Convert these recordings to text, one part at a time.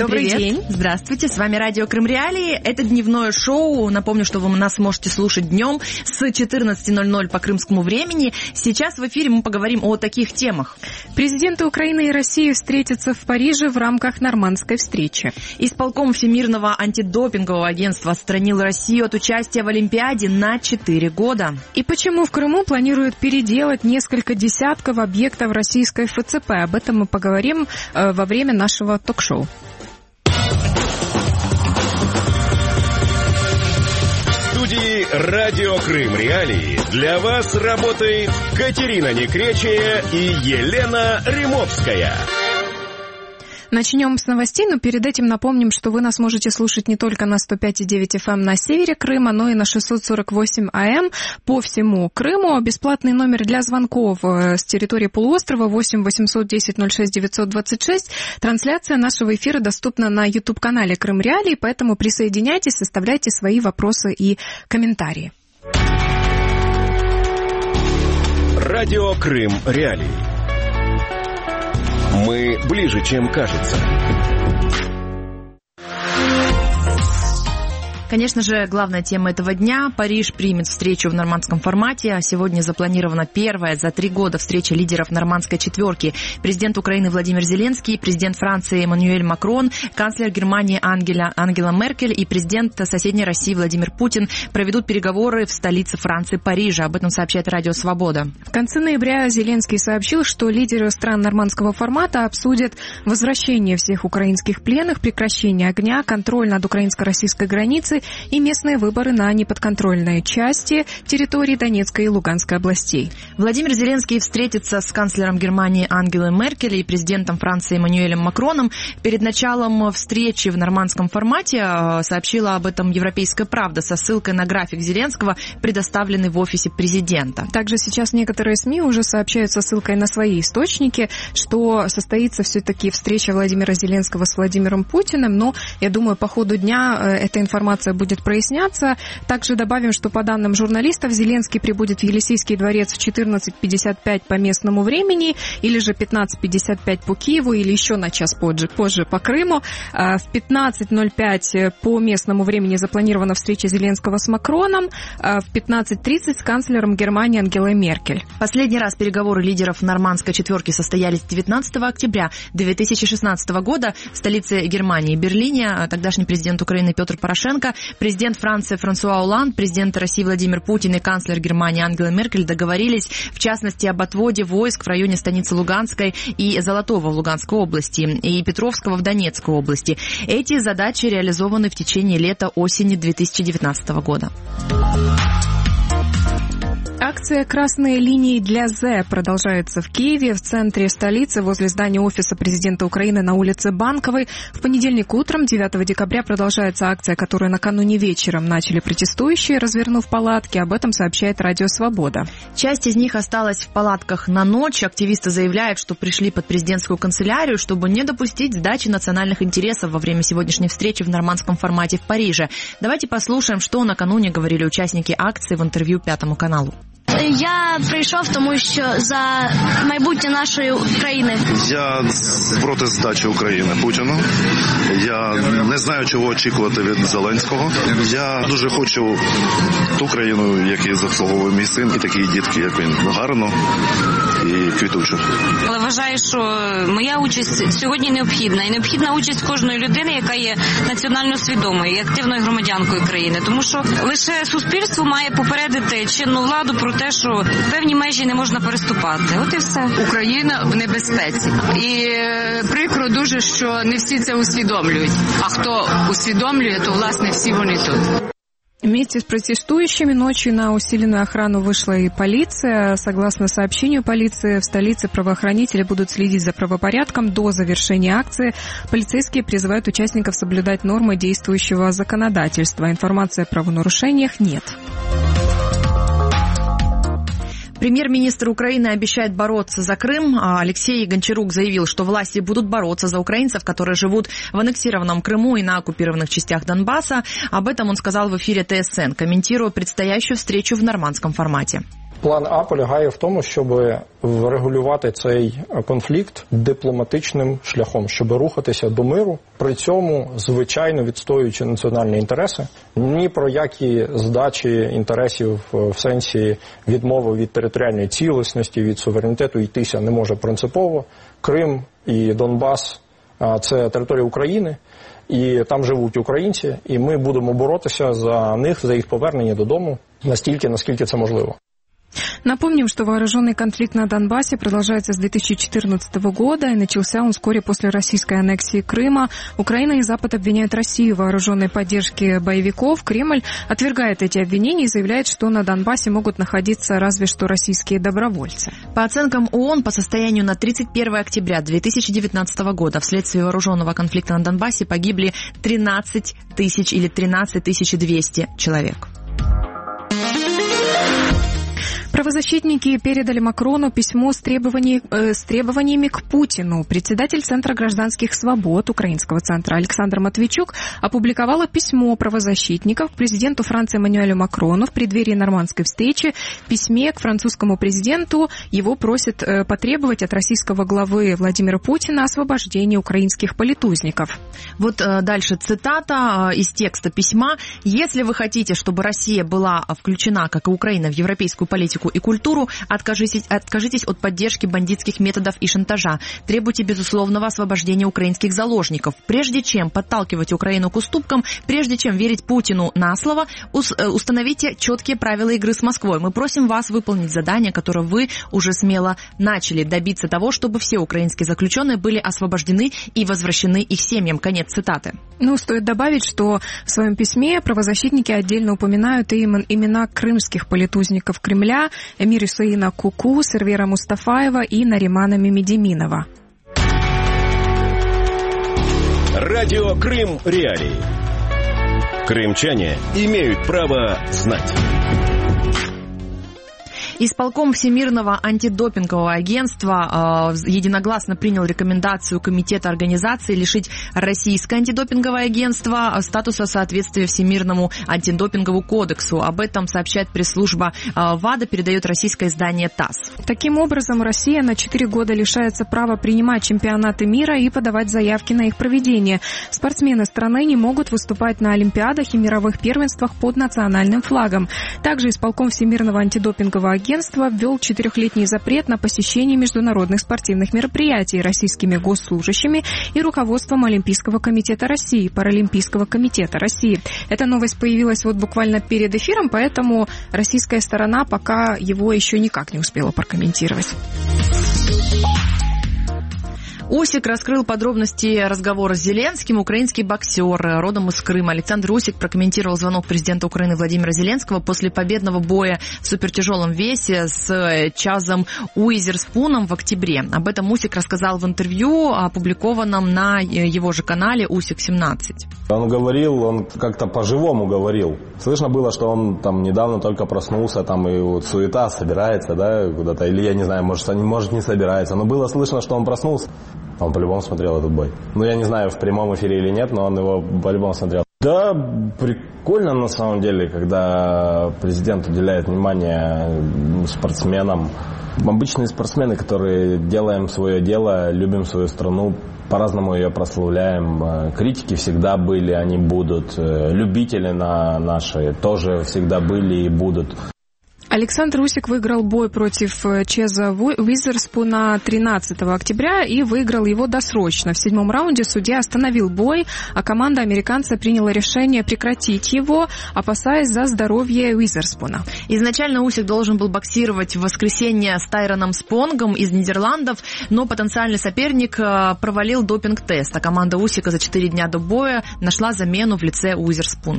Добрый день. Здравствуйте, с вами радио Крым Реалии. Это дневное шоу. Напомню, что вы нас можете слушать днем с 14:00 по крымскому времени. Сейчас в эфире мы поговорим о таких темах. Президенты Украины и России встретятся в Париже в рамках нормандской встречи. Исполком Всемирного антидопингового агентства отстранил Россию от участия в Олимпиаде на 4 года. И почему в Крыму планируют переделать несколько десятков объектов российской ФЦП? Об этом мы поговорим во время нашего ток-шоу. В студии «Радио Крым Реалии» для вас работает Катерина Некречия и Елена Римовская. Начнем с новостей, но перед этим напомним, что вы нас можете слушать не только на 105,9 FM на севере Крыма, но и на 648 АМ по всему Крыму. Бесплатный номер для звонков с территории полуострова 8 810 06 926. Трансляция нашего эфира доступна на YouTube-канале Крым Реалии, поэтому присоединяйтесь, оставляйте свои вопросы и комментарии. Радио Крым Реалии. Мы ближе, чем кажется. Конечно же, главная тема этого дня. Париж примет встречу в нормандском формате. А сегодня запланирована первая за 3 года встреча лидеров нормандской четверки. Президент Украины Владимир Зеленский, президент Франции Эммануэль Макрон, канцлер Германии Ангела Меркель и президент соседней России Владимир Путин проведут переговоры в столице Франции Париже. Об этом сообщает Радио Свобода. В конце ноября Зеленский сообщил, что лидеры стран нормандского формата обсудят возвращение всех украинских пленных, прекращение огня, контроль над украинско-российской границей и местные выборы на неподконтрольной части территории Донецкой и Луганской областей. Владимир Зеленский встретится с канцлером Германии Ангелой Меркель и президентом Франции Эммануэлем Макроном. Перед началом встречи в нормандском формате сообщила об этом «Европейская правда» со ссылкой на график Зеленского, предоставленный в офисе президента. Также сейчас некоторые СМИ уже сообщают со ссылкой на свои источники, что состоится все-таки встреча Владимира Зеленского с Владимиром Путиным, но, я думаю, по ходу дня эта информация будет проясняться. Также добавим, что по данным журналистов, Зеленский прибудет в Елисейский дворец в 14:55 по местному времени, или же 15:55 по Киеву, или еще на час позже по Крыму. В 15:05 по местному времени запланирована встреча Зеленского с Макроном, в 15:30 с канцлером Германии Ангелой Меркель. Последний раз переговоры лидеров нормандской четверки состоялись 19 октября 2016 года в столице Германии, Берлине. Тогдашний президент Украины Петр Порошенко, президент Франции Франсуа Олланд, президент России Владимир Путин и канцлер Германии Ангела Меркель договорились, в частности, об отводе войск в районе станицы Луганской и Золотого в Луганской области и Петровского в Донецкой области. Эти задачи реализованы в течение лета-осени 2019 года. Акция «Красные линии для ЗЭ» продолжается в Киеве, в центре столицы, возле здания офиса президента Украины на улице Банковой. В понедельник утром, 9 декабря, продолжается акция, которую накануне вечером начали протестующие, развернув палатки. Об этом сообщает Радио Свобода. Часть из них осталась в палатках на ночь. Активисты заявляют, что пришли под президентскую канцелярию, чтобы не допустить сдачи национальных интересов во время сегодняшней встречи в нормандском формате в Париже. Давайте послушаем, что накануне говорили участники акции в интервью Пятому каналу. Я прийшов, тому що за майбутнє нашої країни. Я проти здачі України Путіну. Я не знаю, чого очікувати від Зеленського. Я дуже хочу ту країну, яку заслуговує мій син, і такі дітки, як він. Гарно і квітуче. Але вважаю, що моя участь сьогодні необхідна. І необхідна участь кожної людини, яка є національно свідомою і активною громадянкою країни. Тому що лише суспільство має попередити чинну владу про те, що певні межі не можна переступати. От і все. Україна в небезпеці. І прикро дуже, що не всі це усвідомлюють. А хто усвідомлює, то, власне, всі вони тут. Вместе с протестующими ночью на усиленную охрану вышла и полиция. Согласно сообщению полиции, в столице правоохранители будут следить за правопорядком до завершения акции. Полицейские призывают участников соблюдать нормы действующего законодательства. Информации о правонарушениях нет. Премьер-министр Украины обещает бороться за Крым. Алексей Гончарук заявил, что власти будут бороться за украинцев, которые живут в аннексированном Крыму и на оккупированных частях Донбасса. Об этом он сказал в эфире ТСН, комментируя предстоящую встречу в нормандском формате. План А полягає в тому, щоб врегулювати цей конфлікт дипломатичним шляхом, щоб рухатися до миру, при цьому, звичайно, відстоюючи національні інтереси. Ні про які здачі інтересів в сенсі відмови від територіальної цілісності, від суверенітету йтися не може принципово. Крим і Донбас – це територія України, і там живуть українці, і ми будемо боротися за них, за їх повернення додому настільки, наскільки це можливо. Напомним, что вооруженный конфликт на Донбассе продолжается с 2014 года, и начался он вскоре после российской аннексии Крыма. Украина и Запад обвиняют Россию в вооруженной поддержке боевиков. Кремль отвергает эти обвинения и заявляет, что на Донбассе могут находиться разве что российские добровольцы. По оценкам ООН, по состоянию на 31 октября 2019 года вследствие вооруженного конфликта на Донбассе погибли 13 тысяч или 13 200 человек. Правозащитники передали Макрону письмо с требованиями к Путину. Председатель Центра гражданских свобод Украинского центра Александр Матвейчук опубликовала письмо правозащитников к президенту Франции Эммануэлю Макрону в преддверии нормандской встречи. В письме к французскому президенту его просят потребовать от российского главы Владимира Путина освобождения украинских политузников. Вот дальше цитата из текста письма. «Если вы хотите, чтобы Россия была включена, как и Украина, в европейскую политику и культуру, откажитесь от поддержки бандитских методов и шантажа. Требуйте безусловного освобождения украинских заложников. Прежде чем подталкивать Украину к уступкам, прежде чем верить Путину на слово, установите четкие правила игры с Москвой. Мы просим вас выполнить задание, которое вы уже смело начали, добиться того, чтобы все украинские заключенные были освобождены и возвращены их семьям». Конец цитаты. Стоит добавить, что в своем письме правозащитники отдельно упоминают и имена крымских политузников Кремля, Эмир Усейна Куку, Сервера Мустафаева и Наримана Мемедиминова. Радио Крым Реалии. Крымчане имеют право знать. Исполком Всемирного антидопингового агентства единогласно принял рекомендацию Комитета организации лишить Российское антидопинговое агентство статуса соответствия Всемирному антидопинговому кодексу. Об этом сообщает пресс-служба ВАДА, передает российское издание ТАСС. Таким образом, Россия на 4 года лишается права принимать чемпионаты мира и подавать заявки на их проведение. Спортсмены страны не могут выступать на олимпиадах и мировых первенствах под национальным флагом. Также исполком Всемирного антидопингового агентства ввел 4-летний запрет на посещение международных спортивных мероприятий российскими госслужащими и руководством Олимпийского комитета России, Паралимпийского комитета России. Эта новость появилась буквально перед эфиром, поэтому российская сторона пока его еще никак не успела прокомментировать. Усик раскрыл подробности разговора с Зеленским. Украинский боксер родом из Крыма Александр Усик прокомментировал звонок президента Украины Владимира Зеленского после победного боя в супертяжелом весе с Чазом Уизерспуном в октябре. Об этом Усик рассказал в интервью, опубликованном на его же канале Усик-17. Он говорил, он как-то по-живому говорил. Слышно было, что он там недавно только проснулся, там и вот суета собирается, да, куда-то, или я не знаю, может не собирается, но было слышно, что он проснулся. Он по-любому смотрел этот бой. Я не знаю, в прямом эфире или нет, но он его по-любому смотрел. Да, прикольно на самом деле, когда президент уделяет внимание спортсменам. Обычные спортсмены, которые делаем свое дело, любим свою страну, по-разному ее прославляем. Критики всегда были, они будут. Любители наши тоже всегда были и будут. Александр Усик выиграл бой против Чеза Уизерспуна 13 октября и выиграл его досрочно. В 7-м раунде судья остановил бой, а команда американца приняла решение прекратить его, опасаясь за здоровье Уизерспуна. Изначально Усик должен был боксировать в воскресенье с Тайроном Спонгом из Нидерландов, но потенциальный соперник провалил допинг-тест, а команда Усика за 4 дня до боя нашла замену в лице Уизерспуна.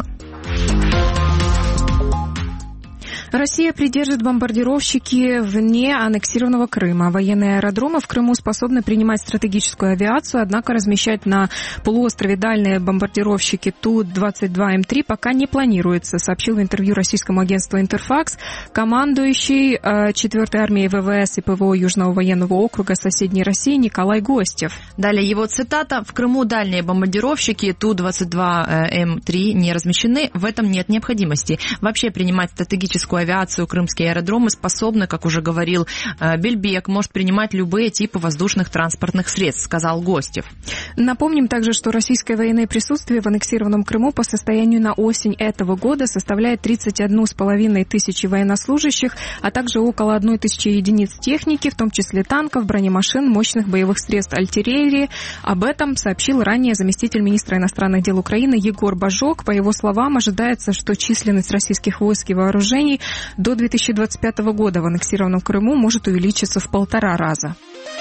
Россия придержит бомбардировщики вне аннексированного Крыма. Военные аэродромы в Крыму способны принимать стратегическую авиацию, однако размещать на полуострове дальние бомбардировщики Ту-22М3 пока не планируется, сообщил в интервью российскому агентству «Интерфакс» командующий 4-й армией ВВС и ПВО Южного военного округа соседней России Николай Гостев. Далее его цитата. «В Крыму дальние бомбардировщики Ту-22М3 не размещены, в этом нет необходимости. Вообще принимать стратегическую авиацию, крымские аэродромы способны, как уже говорил Бельбек, может принимать любые типы воздушных транспортных средств, сказал Гостев. Напомним также, что российское военное присутствие в аннексированном Крыму по состоянию на осень этого года составляет 31,5 тысячи военнослужащих, а также около 1 тысячи единиц техники, в том числе танков, бронемашин, мощных боевых средств артиллерии. Об этом сообщил ранее заместитель министра иностранных дел Украины Егор Бажок. По его словам, ожидается, что численность российских войск и вооружений до 2025 года в аннексированном Крыму может увеличиться в 1,5 раза.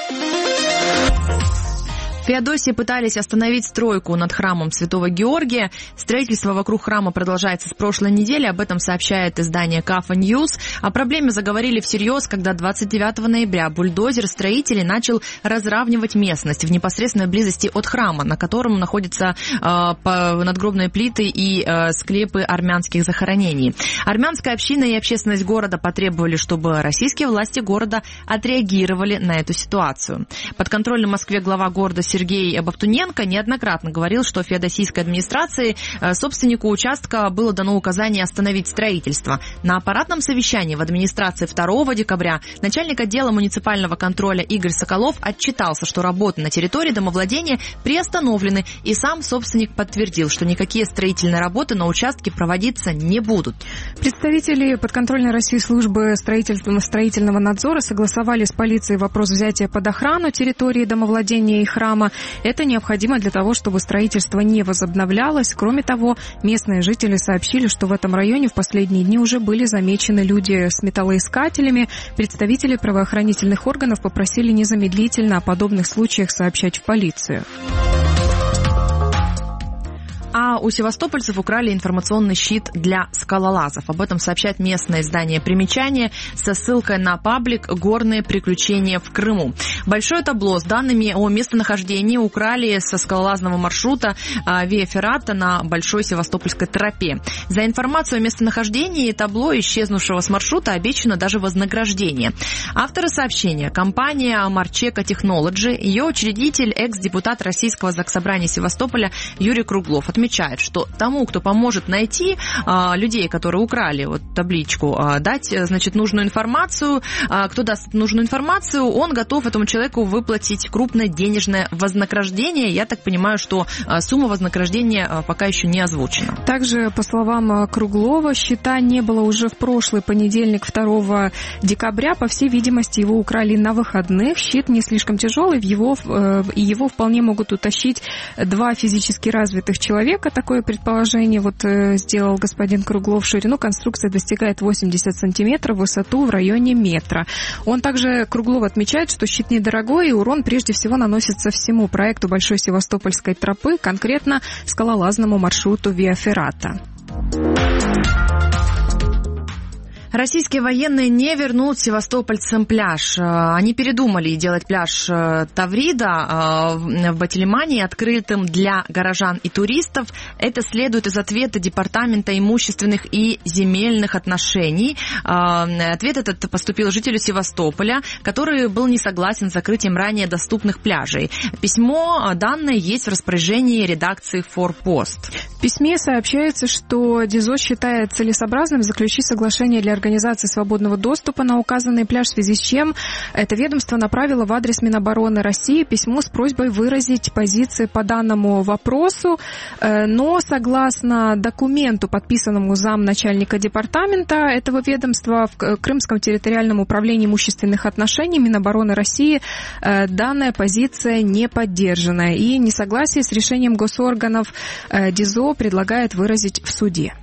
В Феодосии пытались остановить стройку над храмом Святого Георгия. Строительство вокруг храма продолжается с прошлой недели. Об этом сообщает издание Кафа Ньюс. О проблеме заговорили всерьез, когда 29 ноября бульдозер строителей начал разравнивать местность в непосредственной близости от храма, на котором находятся надгробные плиты и склепы армянских захоронений. Армянская община и общественность города потребовали, чтобы российские власти города отреагировали на эту ситуацию. Подконтрольный Москве глава города Сергей Бовтуненко неоднократно говорил, что феодосийской администрации собственнику участка было дано указание остановить строительство. На аппаратном совещании в администрации 2 декабря начальник отдела муниципального контроля Игорь Соколов отчитался, что работы на территории домовладения приостановлены, и сам собственник подтвердил, что никакие строительные работы на участке проводиться не будут. Представители подконтрольной России службы строительного надзора согласовали с полицией вопрос взятия под охрану территории домовладения и храма. Это необходимо для того, чтобы строительство не возобновлялось. Кроме того, местные жители сообщили, что в этом районе в последние дни уже были замечены люди с металлоискателями. Представители правоохранительных органов попросили незамедлительно о подобных случаях сообщать в полицию. А у севастопольцев украли информационный щит для скалолазов. Об этом сообщает местное издание «Примечание» со ссылкой на паблик «Горные приключения в Крыму». Большое табло с данными о местонахождении украли со скалолазного маршрута Виа Феррата на Большой Севастопольской тропе. За информацию о местонахождении табло исчезнувшего с маршрута обещано даже вознаграждение. Авторы сообщения – компания Marcheco Technology, ее учредитель, экс-депутат Российского заксобрания Севастополя Юрий Круглов, отмечает, что тому, кто поможет найти людей, которые украли табличку, дать, нужную информацию, кто даст нужную информацию, он готов этому человеку выплатить крупное денежное вознаграждение. Я так понимаю, что сумма вознаграждения пока еще не озвучена. Также, по словам Круглова, щита не было уже в прошлый понедельник, 2 декабря. По всей видимости, его украли на выходных. Щит не слишком тяжелый, его вполне могут утащить 2 физически развитых человека. Такое предположение сделал господин Круглов. Ширину конструкции достигает 80 сантиметров, высоту в районе метра. Он также, Круглов, отмечает, что щит недорогой, и урон прежде всего наносится всему проекту Большой Севастопольской тропы, конкретно скалолазному маршруту Виа Феррата. Российские военные не вернут севастопольцам пляж. Они передумали делать пляж Таврида в Батилимане открытым для горожан и туристов. Это следует из ответа Департамента имущественных и земельных отношений. Ответ этот поступил жителю Севастополя, который был не согласен с закрытием ранее доступных пляжей. Письмо данное есть в распоряжении редакции «Форпост». В письме сообщается, что ДИЗО считает целесообразным заключить соглашение для организации свободного доступа на указанный пляж, в связи с чем это ведомство направило в адрес Минобороны России письмо с просьбой выразить позиции по данному вопросу, но согласно документу, подписанному замначальника департамента этого ведомства в Крымском территориальном управлении имущественных отношений Минобороны России, данная позиция не поддержана, и несогласие с решением госорганов ДИЗО предлагает выразить в суде.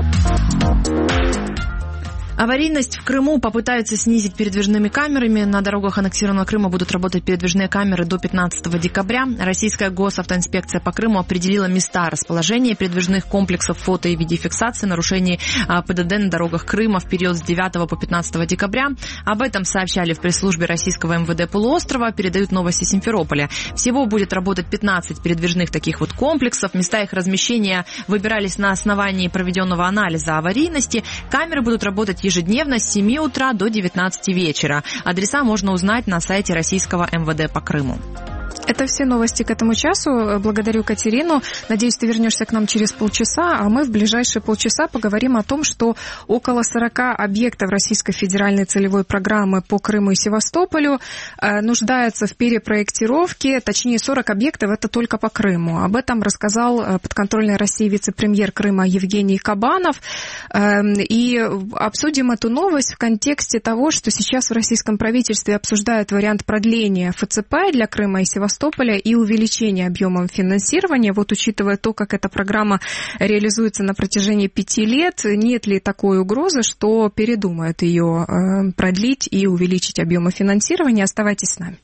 Аварийность в Крыму попытаются снизить передвижными камерами. На дорогах аннексированного Крыма будут работать передвижные камеры до 15 декабря. Российская госавтоинспекция по Крыму определила места расположения передвижных комплексов фото и видеофиксации нарушений ПДД на дорогах Крыма в период с 9 по 15 декабря. Об этом сообщали в пресс-службе российского МВД полуострова, передают новости Симферополя. Всего будет работать 15 передвижных таких комплексов. Места их размещения выбирались на основании проведенного анализа аварийности. Камеры будут работать ежедневно с 7 утра до 19 вечера. Адреса можно узнать на сайте российского МВД по Крыму. Это все новости к этому часу. Благодарю Катерину. Надеюсь, ты вернешься к нам через полчаса, а мы в ближайшие полчаса поговорим о том, что около 40 объектов Российской федеральной целевой программы по Крыму и Севастополю нуждаются в перепроектировке. Точнее, 40 объектов – это только по Крыму. Об этом рассказал подконтрольный России вице-премьер Крыма Евгений Кабанов. И обсудим эту новость в контексте того, что сейчас в российском правительстве обсуждают вариант продления ФЦП для Крыма и Севастополя и увеличение объемов финансирования. Вот учитывая то, как эта программа реализуется на протяжении 5 лет, нет ли такой угрозы, что передумают ее продлить и увеличить объемы финансирования? Оставайтесь с нами.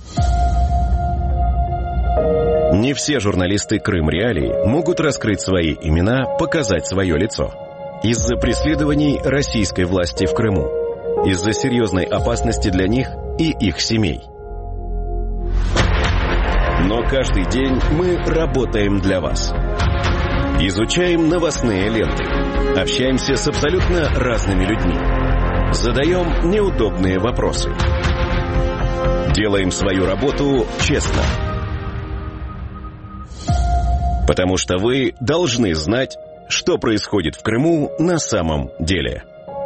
Не все журналисты Крым Реалии могут раскрыть свои имена, показать свое лицо. Из-за преследований российской власти в Крыму. Из-за серьезной опасности для них и их семей. Но каждый день мы работаем для вас. Изучаем новостные ленты. Общаемся с абсолютно разными людьми. Задаем неудобные вопросы. Делаем свою работу честно. Потому что вы должны знать, что происходит в Крыму на самом деле.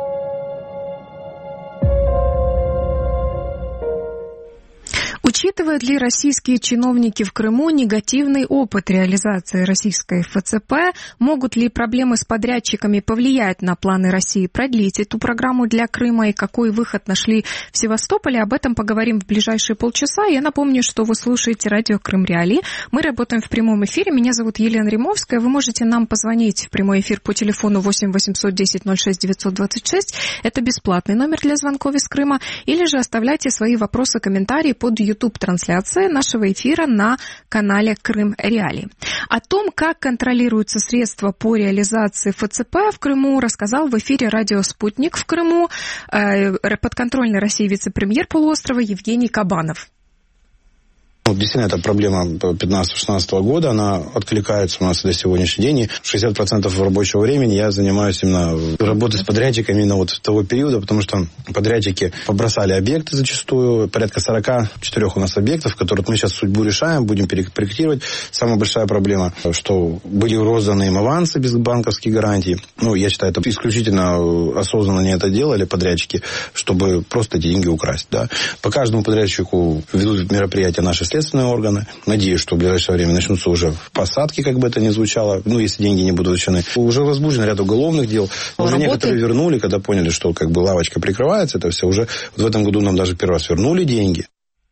Учитывают ли российские чиновники в Крыму негативный опыт реализации российской ФЦП? Могут ли проблемы с подрядчиками повлиять на планы России продлить эту программу для Крыма? И какой выход нашли в Севастополе? Об этом поговорим в ближайшие полчаса. Я напомню, что вы слушаете радио Крым Реалии. Мы работаем в прямом эфире. Меня зовут Елена Римовская. Вы можете нам позвонить в прямой эфир по телефону 8 810 06 926. Это бесплатный номер для звонков из Крыма. Или же оставляйте свои вопросы, комментарии под YouTube-трансляции нашего эфира на канале Крым Реалии. О том, как контролируются средства по реализации ФЦП в Крыму, рассказал в эфире радио «Спутник» в Крыму подконтрольный России вице-премьер полуострова Евгений Кабанов. Действительно, эта проблема 15-16 года, она откликается у нас до сегодняшний день. И 60% рабочего времени я занимаюсь именно работой с подрядчиками именно вот того периода, потому что подрядчики побросали объекты зачастую. Порядка 44 у нас объектов, которые мы сейчас судьбу решаем, будем проектировать. Самая большая проблема, что были розданы им авансы без банковских гарантий. Я считаю, это исключительно осознанно не это делали подрядчики, чтобы просто деньги украсть. Да. По каждому подрядчику ведут мероприятия наши следственные органы. Надеюсь, что в ближайшее время начнутся уже посадки, как бы это ни звучало, если деньги не будут возвращены. Уже возбужден ряд уголовных дел. Уже некоторые вернули, когда поняли, что как бы лавочка прикрывается, это все уже. В этом году нам даже первый раз вернули деньги.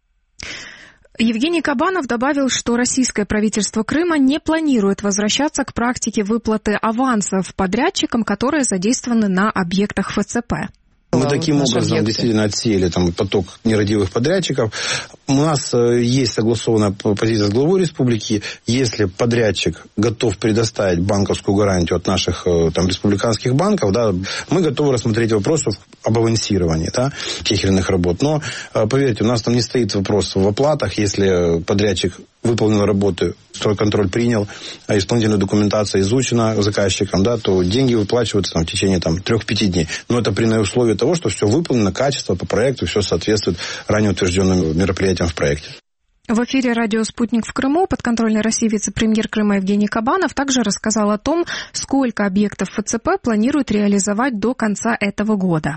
Евгений Кабанов добавил, что российское правительство Крыма не планирует возвращаться к практике выплаты авансов подрядчикам, которые задействованы на объектах ФЦП. Мы таким образом действительно отсеяли поток нерадивых подрядчиков. У нас есть согласованная позиция с главой республики. Если подрядчик готов предоставить банковскую гарантию от наших республиканских банков, да, мы готовы рассмотреть вопрос об авансировании тех или иных работ. Но, поверьте, у нас там не стоит вопрос в оплатах. Если подрядчик выполнил работы, стройконтроль принял, а исполнительная документация изучена заказчиком, то деньги выплачиваются в течение 3-5 дней. Но это при условии того, что все выполнено, качество по проекту, все соответствует ранее утвержденным мероприятиям в проекте. В эфире радио «Спутник» в Крыму подконтрольный России вице-премьер Крыма Евгений Кабанов также рассказал о том, сколько объектов ФЦП планируют реализовать до конца этого года.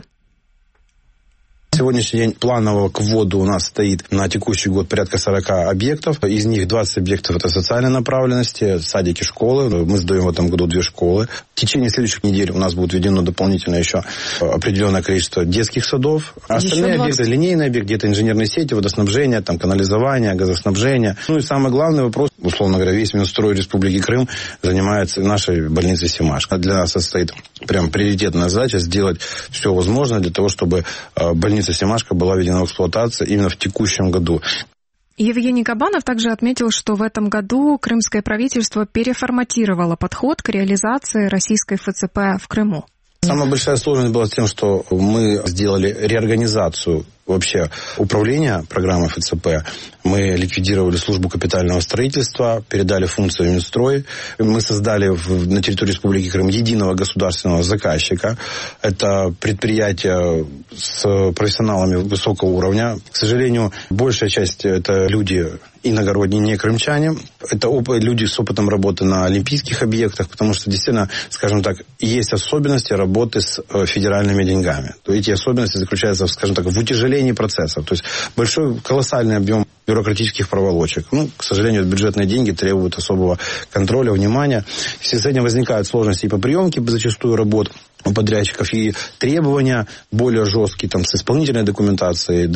На сегодняшний день планового к вводу у нас стоит на текущий год порядка 40 объектов. Из них 20 объектов это социальной направленности, садики, школы. Мы сдаем в этом году 2 школы. В течение следующих недель у нас будет введено дополнительно еще определенное количество детских садов. Остальные объекты, линейные объекты, где-то инженерные сети, водоснабжение, канализование, газоснабжение. И самый главный вопрос, условно говоря, весь Минстрой Республики Крым занимается нашей больницей Семашко. Для нас это стоит прям приоритетная задача сделать все возможное для того, чтобы больница Семашко была введена в эксплуатацию именно в текущем году. Евгений Кабанов также отметил, что в этом году крымское правительство переформатировало подход к реализации российской ФЦП в Крыму. Самая большая сложность была с тем, что мы сделали реорганизацию вообще управления программой ФЦП. Мы ликвидировали службу капитального строительства, передали функцию Минстрой. Мы создали на территории Республики Крым единого государственного заказчика. Это предприятие с профессионалами высокого уровня. К сожалению, большая часть это люди иногородние, не крымчане. Это люди с опытом работы на олимпийских объектах, потому что действительно, скажем так, есть особенности работы с федеральными деньгами. Эти особенности заключаются, скажем так, в утяжелении процессов. То есть большой, колоссальный объем бюрократических проволочек. К сожалению, бюджетные деньги требуют особого контроля, внимания. В связи с этим возникают сложности и по приемке зачастую работ у подрядчиков, и требования более жесткие с исполнительной документацией,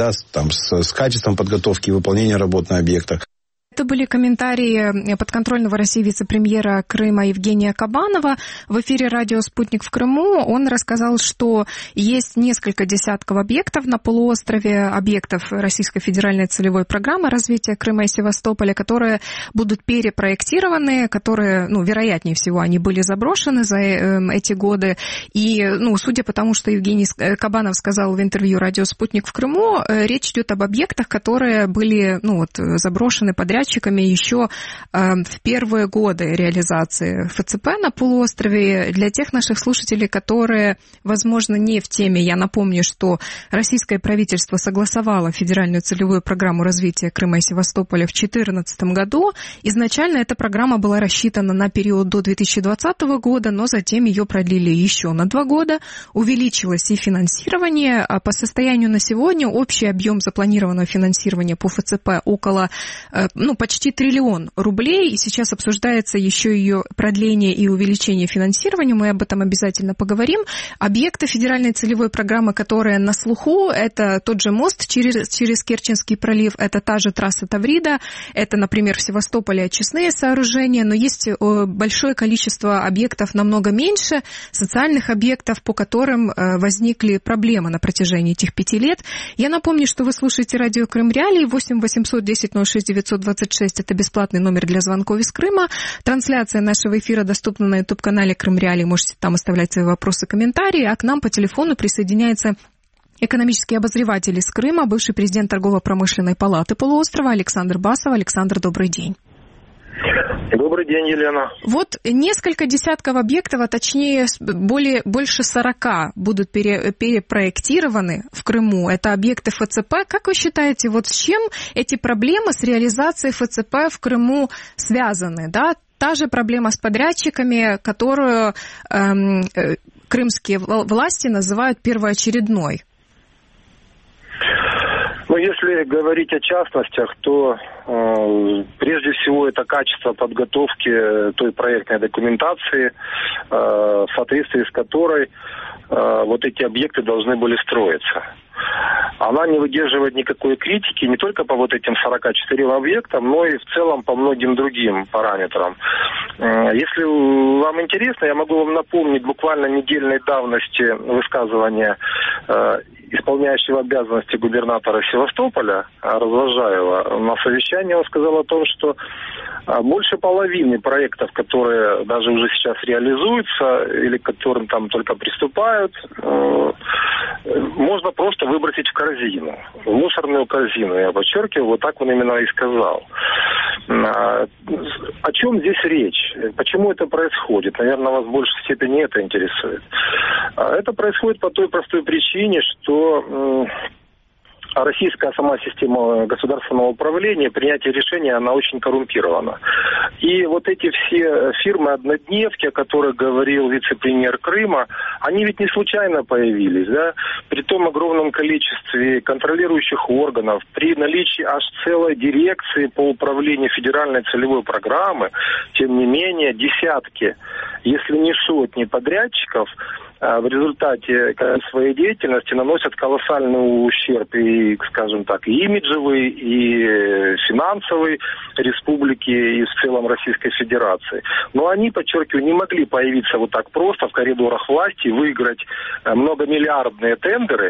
с качеством подготовки и выполнения работ на объектах. Это были комментарии подконтрольного России вице-премьера Крыма Евгения Кабанова в эфире радио «Спутник» в Крыму. Он рассказал, что есть несколько десятков объектов на полуострове, объектов Российской федеральной целевой программы развития Крыма и Севастополя, которые будут перепроектированы, которые, вероятнее всего, они были заброшены за эти годы. И, судя по тому, что Евгений Кабанов сказал в интервью радио «Спутник» в Крыму, речь идет об объектах, которые были, заброшены подрядчиками еще в первые годы реализации ФЦП на полуострове. Для тех наших слушателей, которые, возможно, не в теме, я напомню, что российское правительство согласовало федеральную целевую программу развития Крыма и Севастополя в 2014 году. Изначально эта программа была рассчитана на период до 2020 года, но затем ее продлили еще на 2 года. Увеличилось и финансирование. А по состоянию на сегодня общий объем запланированного финансирования по ФЦП около почти 1 триллион рублей, и сейчас обсуждается еще ее продление и увеличение финансирования, мы об этом обязательно поговорим. Объекты федеральной целевой программы, которые на слуху, это тот же мост через Керченский пролив, это та же трасса Таврида, это, например, в Севастополе очистные сооружения, но есть большое количество объектов намного меньше, социальных объектов, по которым возникли проблемы на протяжении этих 5 лет. Я напомню, что вы слушаете радио Крым Реалии, 8 800 10 06 926, это бесплатный номер для звонков из Крыма. Трансляция нашего эфира доступна на YouTube-канале Крым Реалии. Можете там оставлять свои вопросы, комментарии. А к нам по телефону присоединяется экономический обозреватель из Крыма, бывший президент торгово-промышленной палаты полуострова Александр Басов. Александр, добрый день. Добрый день, Елена. Вот несколько десятков объектов, а точнее больше 40 будут перепроектированы в Крыму. Это объекты ФЦП. Как вы считаете, с чем эти проблемы с реализацией ФЦП в Крыму связаны? Да? Та же проблема с подрядчиками, которую крымские власти называют первоочередной. Если говорить о частностях, то прежде всего это качество подготовки той проектной документации, в соответствии с которой эти объекты должны были строиться. Она не выдерживает никакой критики не только по этим 44 объектам, но и в целом по многим другим параметрам. Если вам интересно, я могу вам напомнить буквально недельной давности высказывания исполняющего обязанности губернатора Севастополя Развожаева. На совещании он сказал о том, что больше половины проектов, которые даже уже сейчас реализуются или к которым там только приступают, можно просто выбросить в корзину, в мусорную корзину. Я подчеркиваю, так он именно и сказал. О чем здесь речь? Почему это происходит? Наверное, вас в большей степени это интересует. Это происходит по той простой причине, что российская сама система государственного управления, принятие решений, она очень коррумпирована. И эти все фирмы-однодневки, о которых говорил вице-премьер Крыма, они ведь не случайно появились, да? При том огромном количестве контролирующих органов, при наличии аж целой дирекции по управлению федеральной целевой программы, тем не менее, десятки, если не сотни подрядчиков в результате своей деятельности наносят колоссальный ущерб и, скажем так, и имиджевый, и финансовый республики, и в целом Российской Федерации. Но они, подчеркиваю, не могли появиться так просто в коридорах власти, выиграть многомиллиардные тендеры,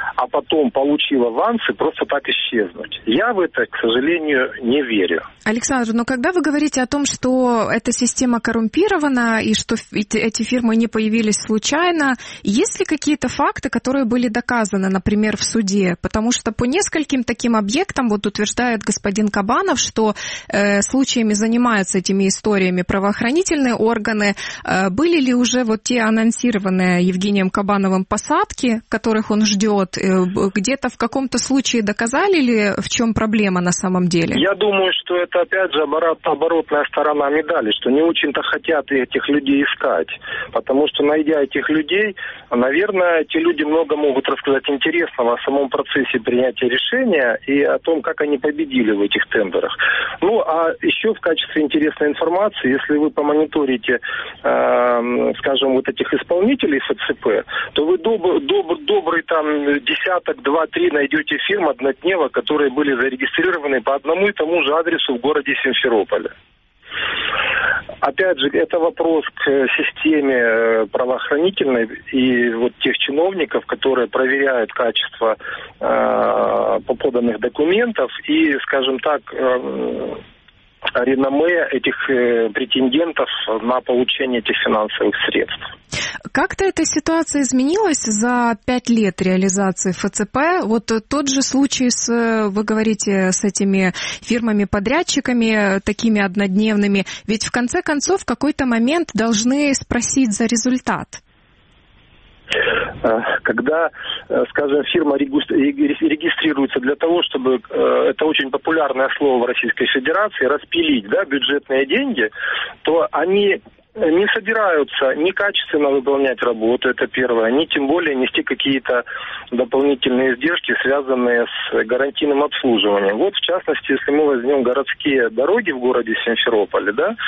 а потом, получив авансы, просто так исчезнуть. Я в это, к сожалению, не верю. Александр, но когда вы говорите о том, что эта система коррумпирована и что эти фирмы не появились случайно, есть ли какие-то факты, которые были доказаны, например, в суде? Потому что по нескольким таким объектам, вот утверждает господин Кабанов, что случаями занимаются этими историями правоохранительные органы. Были ли уже вот те анонсированные Евгением Кабановым посадки, которых он ждет? Где-то в каком-то случае доказали ли, в чем проблема на самом деле? Я думаю, что это, опять же, оборотная сторона медали, что не очень-то хотят этих людей искать. Потому что, найдя этих людей, наверное, эти люди много могут рассказать интересного о самом процессе принятия решения и о том, как они победили в этих тендерах. Ну, а еще в качестве интересной информации, если вы помониторите, скажем, вот этих исполнителей ФЦП, то вы добрый там десяток, два-три найдете фирм одноднево, которые были зарегистрированы по одному и тому же адресу в городе Симферополе. Опять же, это вопрос к системе правоохранительной и вот тех чиновников, которые проверяют качество поданных документов и, скажем так, реноме этих претендентов на получение этих финансовых средств. Как-то эта ситуация изменилась за 5 лет реализации ФЦП? Вот тот же случай вы говорите, с этими фирмами-подрядчиками, такими однодневными, ведь в конце концов в какой-то момент должны спросить за результат. Когда, скажем, фирма регистрируется для того, чтобы, это очень популярное слово в Российской Федерации, распилить, да, бюджетные деньги, то они не собираются ни качественно выполнять работу, это первое, ни тем более нести какие-то дополнительные издержки, связанные с гарантийным обслуживанием. Вот, в частности, если мы возьмем городские дороги в городе Симферополе, да,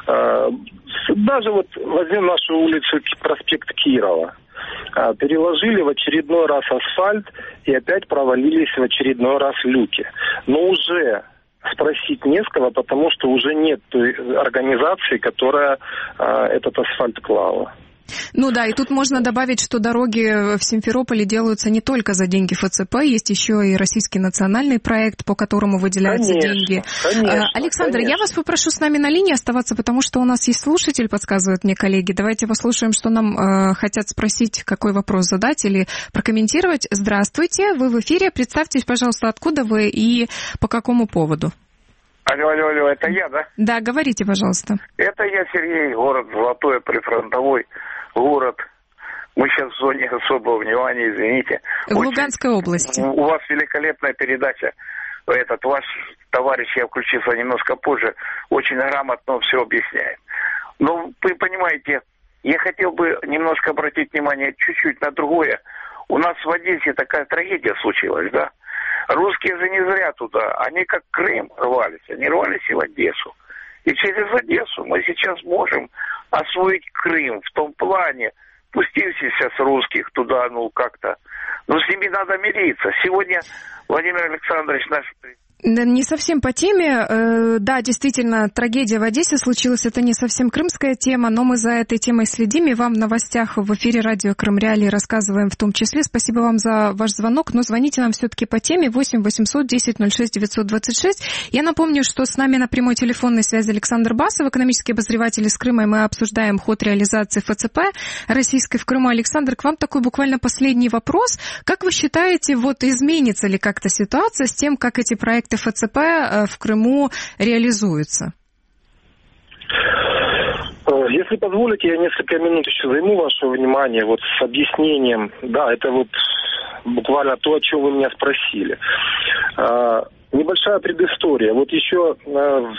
даже вот возьмем нашу улицу, проспект Кирова, переложили в очередной раз асфальт и опять провалились в очередной раз люки. Но уже спросить не с кого, потому что уже нет той организации, которая этот асфальт клала. Ну да, и тут можно добавить, что дороги в Симферополе делаются не только за деньги ФЦП, есть еще и российский национальный проект, по которому выделяются деньги. Конечно, Александр, я вас попрошу с нами на линии оставаться, потому что у нас есть слушатель, подсказывают мне коллеги. Давайте послушаем, что нам хотят спросить, какой вопрос задать или прокомментировать. Здравствуйте, вы в эфире. Представьтесь, пожалуйста, откуда вы и по какому поводу. Алло, это я, да? Да, говорите, пожалуйста. Это я, Сергей, город Золотое, прифронтовой город. Мы сейчас в зоне особого внимания, извините. В Луганской области. У вас великолепная передача. Этот ваш товарищ, я включился немножко позже, очень грамотно все объясняет. Но вы понимаете, я хотел бы немножко обратить внимание чуть-чуть на другое. У нас в Одессе такая трагедия случилась, да? Русские же не зря туда, они как Крым рвались, они рвались и в Одессу. И через Одессу мы сейчас можем освоить Крым в том плане, пустив сейчас русских туда, как-то. Но с ними надо мириться. Сегодня Владимир Александрович наш... Не совсем по теме. Да, действительно, трагедия в Одессе случилась. Это не совсем крымская тема, но мы за этой темой следим и вам в новостях в эфире радио Крым Реалии рассказываем в том числе. Спасибо вам за ваш звонок, но звоните нам все-таки по теме 8 800 10 06 926. Я напомню, что с нами на прямой телефонной связи Александр Басов, экономический обозреватель из Крыма, и мы обсуждаем ход реализации ФЦП российской в Крыму. Александр, к вам такой буквально последний вопрос. Как вы считаете, вот изменится ли как-то ситуация с тем, как эти проекты ФЦП в Крыму реализуются? Если позволите, я несколько минут еще займу ваше внимание вот с объяснением. Да, это вот буквально то, о чем вы меня спросили. Небольшая предыстория. Вот еще в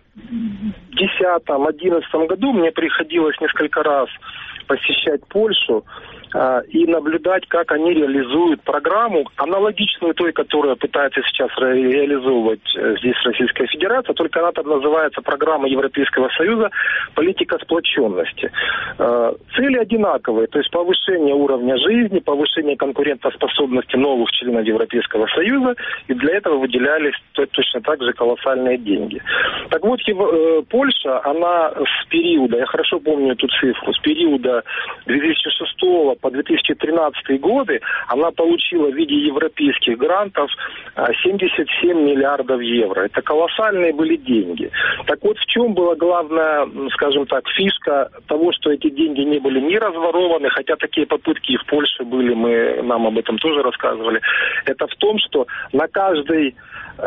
2010-2011 году мне приходилось несколько раз посещать Польшу и наблюдать, как они реализуют программу, аналогичную той, которую пытается сейчас реализовывать здесь Российская Федерация, только она там называется программа Европейского Союза «Политика сплоченности». Цели одинаковые, то есть повышение уровня жизни, повышение конкурентоспособности новых членов Европейского Союза, и для этого выделялись точно так же колоссальные деньги. Так вот, Польша, она с периода, я хорошо помню эту цифру, с периода 2006 по 2013 годы она получила в виде европейских грантов 77 миллиардов евро. Это колоссальные были деньги. Так вот, в чем была главная, скажем так, фишка того, что эти деньги не были ни разворованы, хотя такие попытки и в Польше были, нам об этом тоже рассказывали, это в том, что на каждый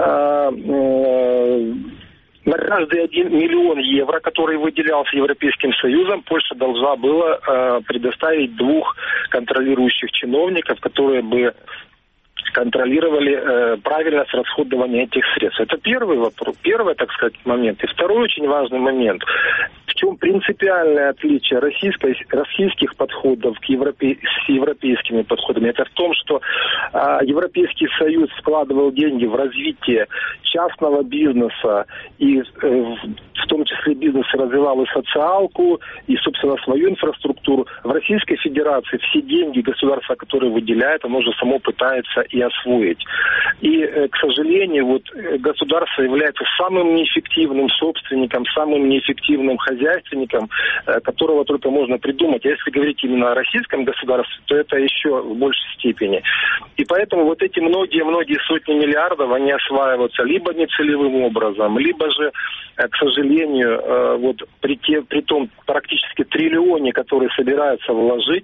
1 миллион евро, который выделялся Европейским Союзом, Польша должна была предоставить 2 контролирующих чиновников, которые бы контролировали правильность расходования этих средств. Это первый вопрос, первый, так сказать, момент. И второй очень важный момент. В чем принципиальное отличие российских подходов с европейскими подходами? Это в том, что Европейский Союз вкладывал деньги в развитие частного бизнеса, и в том числе бизнес развивал и социалку, и, собственно, свою инфраструктуру. В Российской Федерации все деньги государства, которые выделяет, оно же само пытается и освоить. И, к сожалению, государство является самым неэффективным собственником, самым неэффективным хозяйственником, которого только можно придумать. А если говорить именно о российском государстве, то это еще в большей степени. И поэтому эти многие сотни миллиардов, они осваиваются либо нецелевым образом, либо же, к сожалению, при том практически триллионе, который собираются вложить,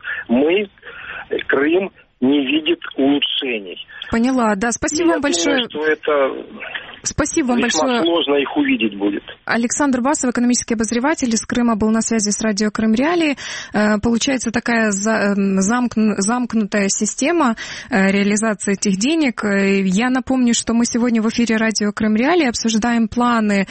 Крым не видит улучшений. Поняла, да. Спасибо вам большое. Я думаю, что это Спасибо вам большое. Сложно их увидеть будет. Александр Басов, экономический обозреватель из Крыма, был на связи с радио Крым Реалии. Получается такая замкнутая система реализации этих денег. Я напомню, что мы сегодня в эфире радио Крым Реалии обсуждаем планы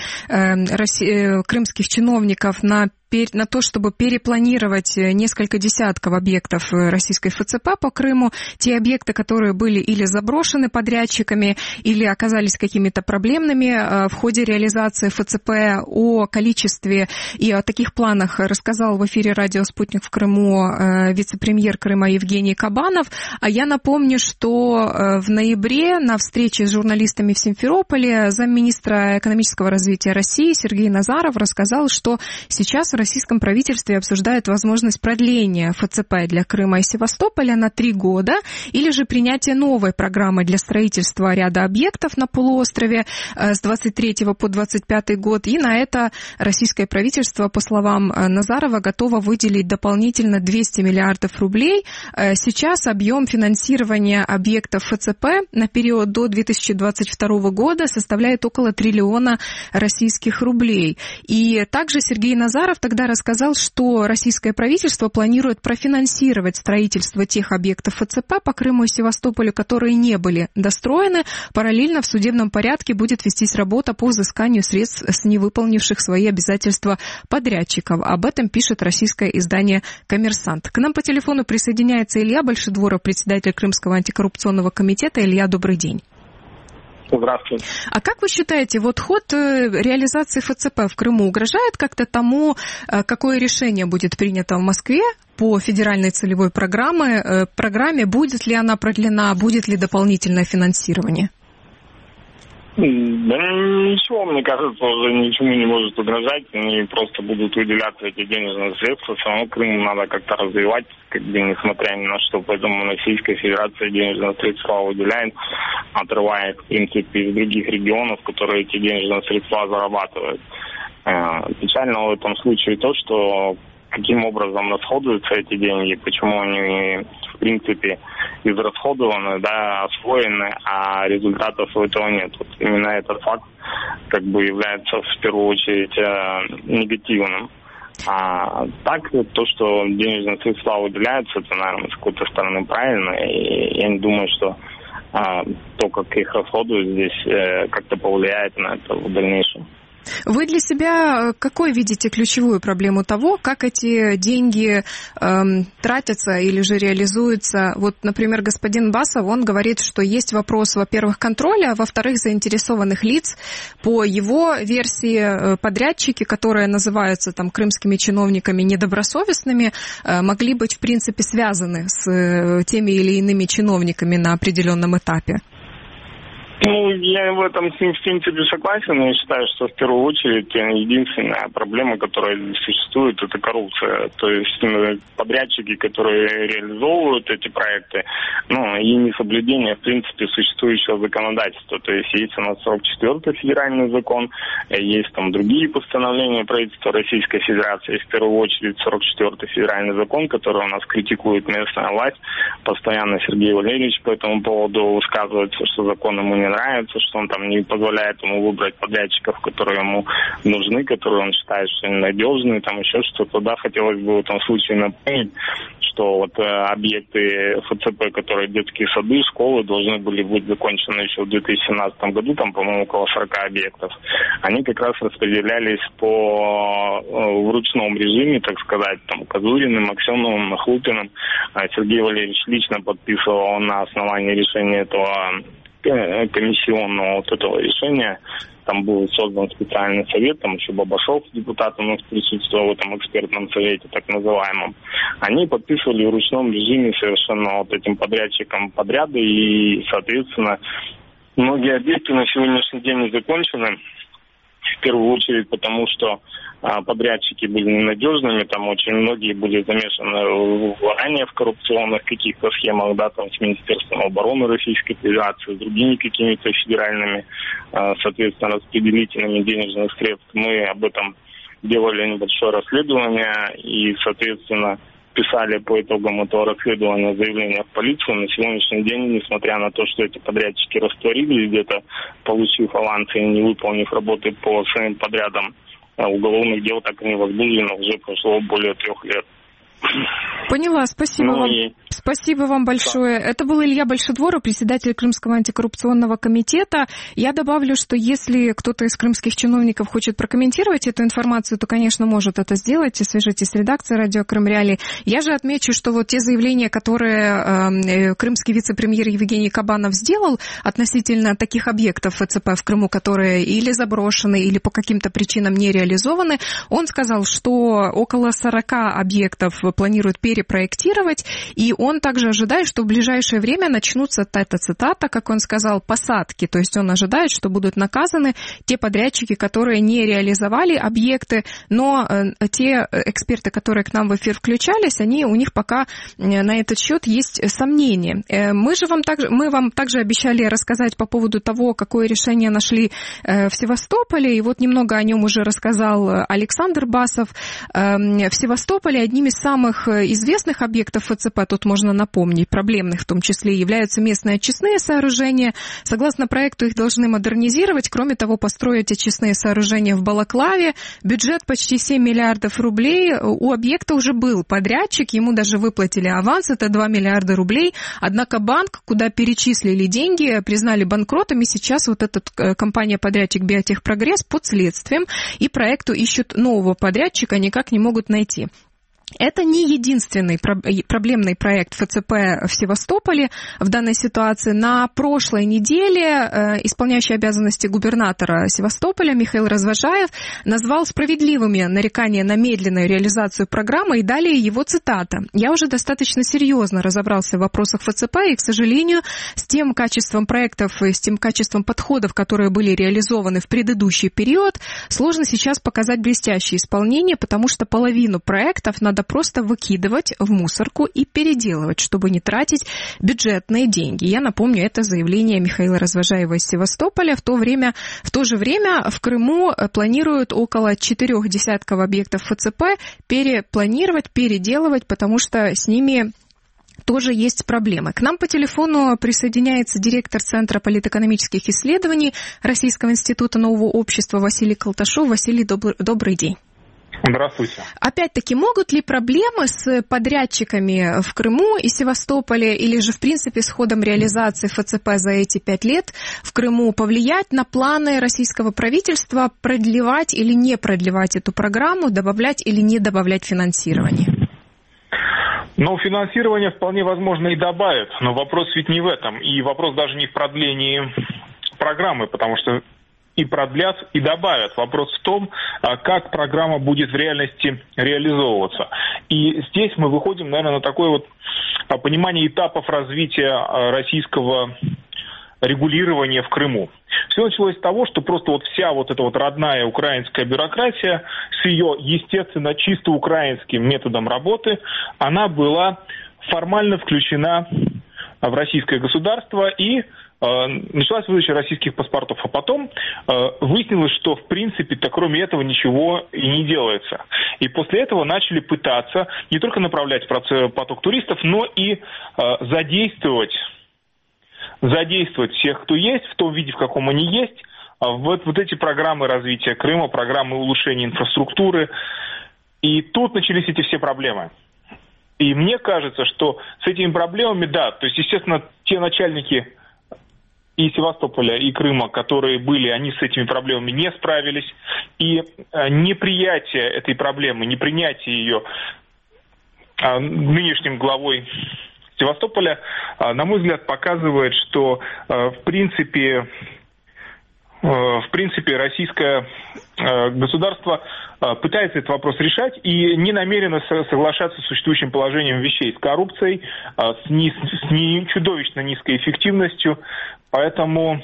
крымских чиновников на то, чтобы перепланировать несколько десятков объектов российской ФЦП по Крыму, те объекты, которые были или заброшены подрядчиками, или оказались какими-то проблемными в ходе реализации ФЦП. О количестве и о таких планах рассказал в эфире радио «Спутник» в Крыму вице-премьер Крыма Евгений Кабанов. А я напомню, что в ноябре на встрече с журналистами в Симферополе замминистра экономического развития России Сергей Назаров рассказал, что сейчас в российском правительстве обсуждают возможность продления ФЦП для Крыма и Севастополя на 3 года или же принятие новой программы для строительства ряда объектов на полуострове с 23 по 25 год. И на это российское правительство, по словам Назарова, готово выделить дополнительно 200 миллиардов рублей. Сейчас объем финансирования объектов ФЦП на период до 2022 года составляет около триллиона российских рублей. И также Сергей Назаров тогда рассказал, что российское правительство планирует профинансировать строительство тех объектов ФЦП по Крыму и Севастополю, которые не были достроены. Параллельно в судебном порядке будет вестись работа по взысканию средств с невыполнивших свои обязательства подрядчиков. Об этом пишет российское издание «Коммерсант». К нам по телефону присоединяется Илья Большедворов, председатель Крымского антикоррупционного комитета. Илья, добрый день. Здравствуйте. А как вы считаете, ход реализации ФЦП в Крыму угрожает как-то тому, какое решение будет принято в Москве по федеральной целевой программе? Будет ли она продлена, будет ли дополнительное финансирование? Да ничего, мне кажется, уже ничему не может угрожать. Они просто будут выделяться эти денежные средства. Все равно Крым надо как-то развивать, несмотря ни на что. Поэтому Российская Федерация денежные средства выделяет, отрывая, в принципе, из других регионов, которые эти денежные средства зарабатывают. Печально в этом случае то, что каким образом расходуются эти деньги, почему они, в принципе, израсходованы, освоены, а результатов этого нет. Именно этот факт является в первую очередь негативным. А так, то, что денежные средства выделяются, это, наверное, с какой-то стороны правильно, и я не думаю, что то, как их расходуют здесь, как-то повлияет на это в дальнейшем. Вы для себя какой видите ключевую проблему того, как эти деньги тратятся или же реализуются? Вот, например, господин Басов, он говорит, что есть вопрос, во-первых, контроля, а во-вторых, заинтересованных лиц. По его версии, подрядчики, которые называются там крымскими чиновниками недобросовестными, могли быть, в принципе, связаны с теми или иными чиновниками на определенном этапе. Ну, я в этом, в принципе, согласен. Я считаю, что в первую очередь единственная проблема, которая существует, это коррупция. То есть подрядчики, которые реализовывают эти проекты, и несоблюдение, в принципе, существующего законодательства. То есть есть у нас 44-й федеральный закон, есть там другие постановления правительства Российской Федерации, в первую очередь 44-й федеральный закон, который у нас критикует местная власть. Постоянно Сергей Валерьевич по этому поводу высказывается, что закон ему не нравится, что он там не позволяет ему выбрать подрядчиков, которые ему нужны, которые он считает, что они надежные, там еще что-то. Да, хотелось бы в этом случае напомнить, что вот объекты ФЦП, которые детские сады, школы, должны были быть закончены еще в 2017 году, там, по-моему, около 40 объектов. Они как раз распределялись в ручном режиме, так сказать, там, Козуриным, Аксеновым, Нахлупиным. Сергей Валерьевич лично подписывал на основании решения этого комиссионного вот этого решения. Там был создан специальный совет, там еще Бабашов, депутат, у нас присутствовал в этом экспертном совете, так называемом. Они подписывали в ручном режиме совершенно вот этим подрядчикам подряды, и, соответственно, многие объекты на сегодняшний день не закончены. В первую очередь потому, что подрядчики были ненадежными, там очень многие были замешаны ранее в коррупционных каких-то схемах, да, там с Министерством обороны Российской Федерации, с другими какими-то федеральными, соответственно, распределителями денежных средств. Мы об этом делали небольшое расследование и, соответственно, писали по итогам этого расследования заявление в полицию. На сегодняшний день, несмотря на то, что эти подрядчики растворились где-то, получив авансы и не выполнив работы по своим подрядам, уголовных дел так и не возбуждено, уже прошло более 3 лет. Поняла, спасибо вам. Спасибо вам большое. Да. Это был Илья Большедворов, председатель Крымского антикоррупционного комитета. Я добавлю, что если кто-то из крымских чиновников хочет прокомментировать эту информацию, то, конечно, может это сделать. Свяжитесь с редакцией «Радио Крым Реалии». Я же отмечу, что вот те заявления, которые крымский вице-премьер Евгений Кабанов сделал относительно таких объектов ФЦП в Крыму, которые или заброшены, или по каким-то причинам не реализованы, он сказал, что около 40 объектов планируют перепроектировать, и он также ожидает, что в ближайшее время начнутся, это цитата, как он сказал, посадки. То есть он ожидает, что будут наказаны те подрядчики, которые не реализовали объекты, но те эксперты, которые к нам в эфир включались, у них пока на этот счет есть сомнения. Мы вам также обещали рассказать по поводу того, какое решение нашли в Севастополе, и вот немного о нем уже рассказал Александр Басов. В Севастополе одним из самых известных объектов ФЦП, тут можно напомнить, проблемных в том числе, являются местные очистные сооружения. Согласно проекту, их должны модернизировать. Кроме того, построить очистные сооружения в Балаклаве. Бюджет почти 7 миллиардов рублей. У объекта уже был подрядчик, ему даже выплатили аванс, это 2 миллиарда рублей. Однако банк, куда перечислили деньги, признали банкротом, и сейчас вот эта компания-подрядчик «Биотехпрогресс» под следствием, и проекту ищут нового подрядчика, никак не могут найти. Это не единственный проблемный проект ФЦП в Севастополе в данной ситуации. На прошлой неделе исполняющий обязанности губернатора Севастополя Михаил Развожаев назвал справедливыми нарекания на медленную реализацию программы, и далее его цитата. «Я уже достаточно серьезно разобрался в вопросах ФЦП, и, к сожалению, с тем качеством проектов и с тем качеством подходов, которые были реализованы в предыдущий период, сложно сейчас показать блестящее исполнение, потому что половину проектов надо просто выкидывать в мусорку и переделывать, чтобы не тратить бюджетные деньги». Я напомню, это заявление Михаила Развожаева из Севастополя. В то же время в Крыму планируют около 4 десятков объектов ФЦП перепланировать, переделывать, потому что с ними тоже есть проблемы. К нам по телефону присоединяется директор Центра политэкономических исследований Российского института нового общества Василий Колташов. Василий, добрый день. Здравствуйте. Опять-таки, могут ли проблемы с подрядчиками в Крыму и Севастополе, или же, в принципе, с ходом реализации ФЦП за эти 5 лет в Крыму повлиять на планы российского правительства продлевать или не продлевать эту программу, добавлять или не добавлять финансирование? Ну, финансирование вполне возможно и добавят, но вопрос ведь не в этом. И вопрос даже не в продлении программы, потому что и продлят, и добавят. Вопрос в том, как программа будет в реальности реализовываться. И здесь мы выходим, наверное, на такое вот понимание этапов развития российского регулирования в Крыму. Все началось с того, что просто вот вся вот эта вот родная украинская бюрократия с ее, естественно, чисто украинским методом работы, она была формально включена в российское государство и началась выдача российских паспортов, а потом выяснилось, что в принципе-то кроме этого ничего и не делается. И после этого начали пытаться не только направлять поток туристов, но и задействовать всех, кто есть, в том виде, в каком они есть, вот эти программы развития Крыма, программы улучшения инфраструктуры. И тут начались эти все проблемы. И мне кажется, что с этими проблемами, да, то есть, естественно, те начальники и Севастополя, и Крыма, которые были, они с этими проблемами не справились. И неприятие этой проблемы, непринятие ее нынешним главой Севастополя, на мой взгляд, показывает, что в принципе российское государство пытается этот вопрос решать и не намерено соглашаться с существующим положением вещей, с коррупцией, с чудовищно низкой эффективностью. Поэтому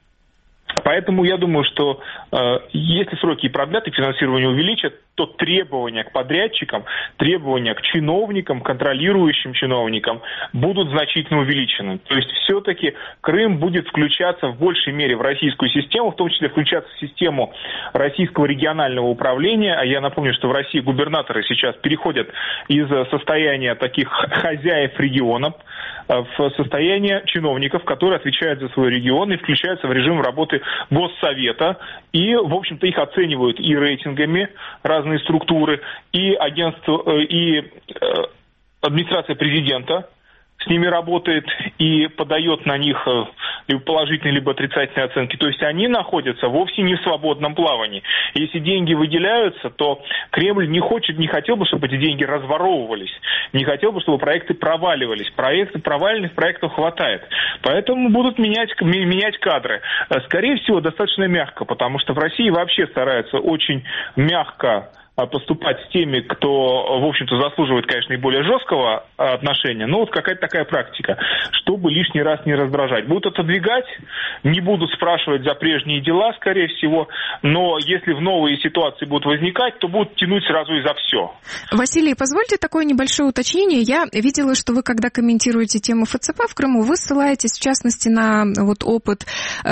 я думаю, что если сроки и продлят, и финансирование увеличат, то требования к подрядчикам, требования к чиновникам, контролирующим чиновникам будут значительно увеличены. То есть все-таки Крым будет включаться в большей мере в российскую систему, в том числе включаться в систему российского регионального управления. А я напомню, что в России губернаторы сейчас переходят из состояния таких хозяев регионов в состояние чиновников, которые отвечают за свой регион и включаются в режим работы Госсовета. И, в общем-то, их оценивают и рейтингами разные структуры, и агентство, и администрация президента с ними работает и подает на них либо положительные, либо отрицательные оценки. То есть они находятся вовсе не в свободном плавании. Если деньги выделяются, то Кремль не хотел бы, чтобы эти деньги разворовывались, не хотел бы, чтобы проекты проваливались. Проекты проваленных, проектов хватает. Поэтому будут менять кадры. Скорее всего, достаточно мягко, потому что в России вообще стараются очень мягко поступать с теми, кто, в общем-то, заслуживает, конечно, и более жесткого отношения, но вот какая-то такая практика, чтобы лишний раз не раздражать. Будут отодвигать, не будут спрашивать за прежние дела, скорее всего, но если в новые ситуации будут возникать, то будут тянуть сразу и за все. Василий, позвольте такое небольшое уточнение. Я видела, что вы, когда комментируете тему ФЦП в Крыму, вы ссылаетесь, в частности, на вот опыт,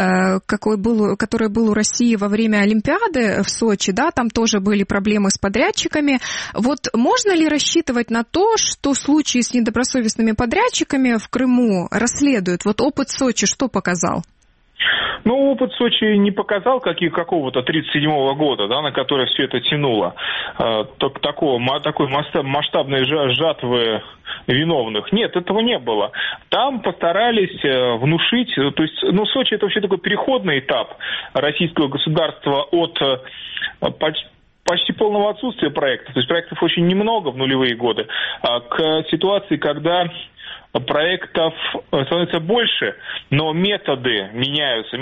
который был у России во время Олимпиады в Сочи, да, там тоже были проблемы с подрядчиками. Вот можно ли рассчитывать на то, что случаи с недобросовестными подрядчиками в Крыму расследуют? Вот опыт Сочи что показал? Ну, опыт Сочи не показал какого-то 1937 года, да, на который все это тянуло. Такой масштабной жатвы виновных. Нет, этого не было. Там постарались внушить, то есть, Сочи это вообще такой переходный этап российского государства от почти полного отсутствия проектов, то есть проектов очень немного в нулевые годы, к ситуации, когда проектов становится больше, но методы меняются,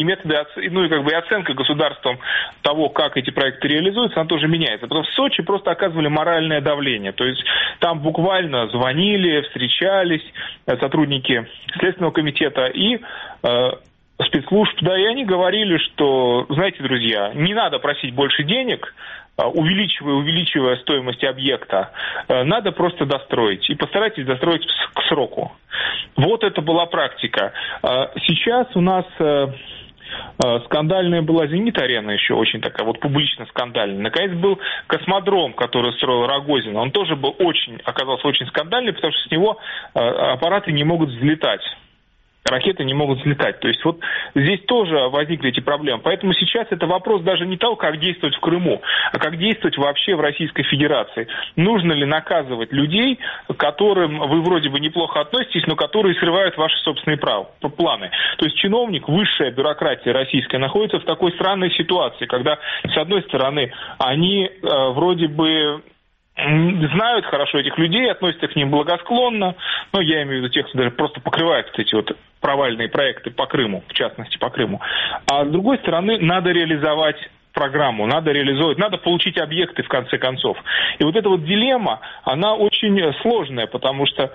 и оценка государством того, как эти проекты реализуются, она тоже меняется. Потому что в Сочи просто оказывали моральное давление, то есть там буквально звонили, встречались сотрудники Следственного комитета и спецслужб, да, и они говорили, что, знаете, друзья, не надо просить больше денег, увеличивая стоимость объекта, надо просто достроить. И постарайтесь достроить к сроку. Вот это была практика. Сейчас у нас скандальная была «Зенит-арена» еще очень такая, вот публично скандальная. Наконец был космодром, который строил Рогозин. Он тоже оказался очень скандальный, потому что с него аппараты не могут взлетать. ракеты не могут взлетать. То есть вот здесь тоже возникли эти проблемы. Поэтому сейчас это вопрос даже не того, как действовать в Крыму, а как действовать вообще в Российской Федерации. Нужно ли наказывать людей, к которым вы вроде бы неплохо относитесь, но которые срывают ваши собственные планы. То есть чиновник, высшая бюрократия российская находится в такой странной ситуации, когда, с одной стороны, они вроде бы знают хорошо этих людей, относятся к ним благосклонно, но я имею в виду тех, кто даже просто покрывает эти вот провальные проекты по Крыму, в частности по Крыму. А с другой стороны, надо реализовать программу, надо реализовать, надо получить объекты в конце концов. И вот эта вот дилемма, она очень сложная, потому что,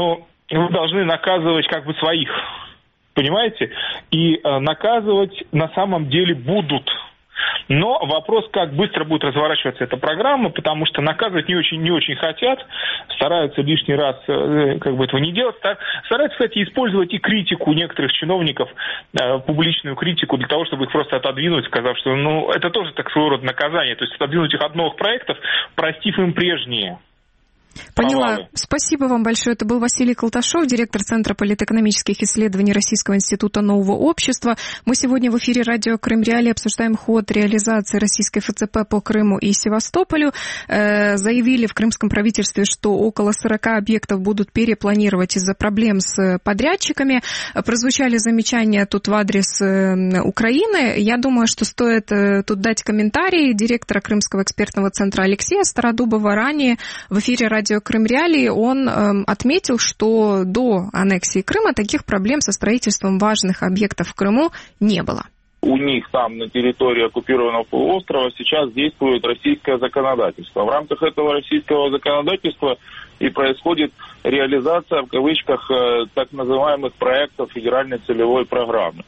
вы должны наказывать как бы своих, понимаете? И наказывать на самом деле будут. Но вопрос, как быстро будет разворачиваться эта программа, потому что наказывать не очень хотят, стараются лишний раз этого не делать. Стараются, кстати, использовать и критику некоторых чиновников, публичную критику, для того, чтобы их просто отодвинуть, сказав, что это тоже так своего рода наказание, то есть отодвинуть их от новых проектов, простив им прежние. Поняла. Спасибо вам большое. Это был Василий Колташов, директор Центра политэкономических исследований Российского института нового общества. Мы сегодня в эфире радио Крым-Реалии обсуждаем ход реализации российской ФЦП по Крыму и Севастополю. Заявили в крымском правительстве, что около 40 объектов будут перепланировать из-за проблем с подрядчиками. Прозвучали замечания тут в адрес Украины. Я думаю, что стоит тут дать комментарий директора Крымского экспертного центра Алексея Стародубова. Ранее в эфире радио Крым-Реалии он отметил, что до аннексии Крыма таких проблем со строительством важных объектов в Крыму не было. У них там на территории оккупированного полуострова сейчас действует российское законодательство. В рамках этого российского законодательства и происходит реализация, в кавычках, так называемых проектов федеральной целевой программы.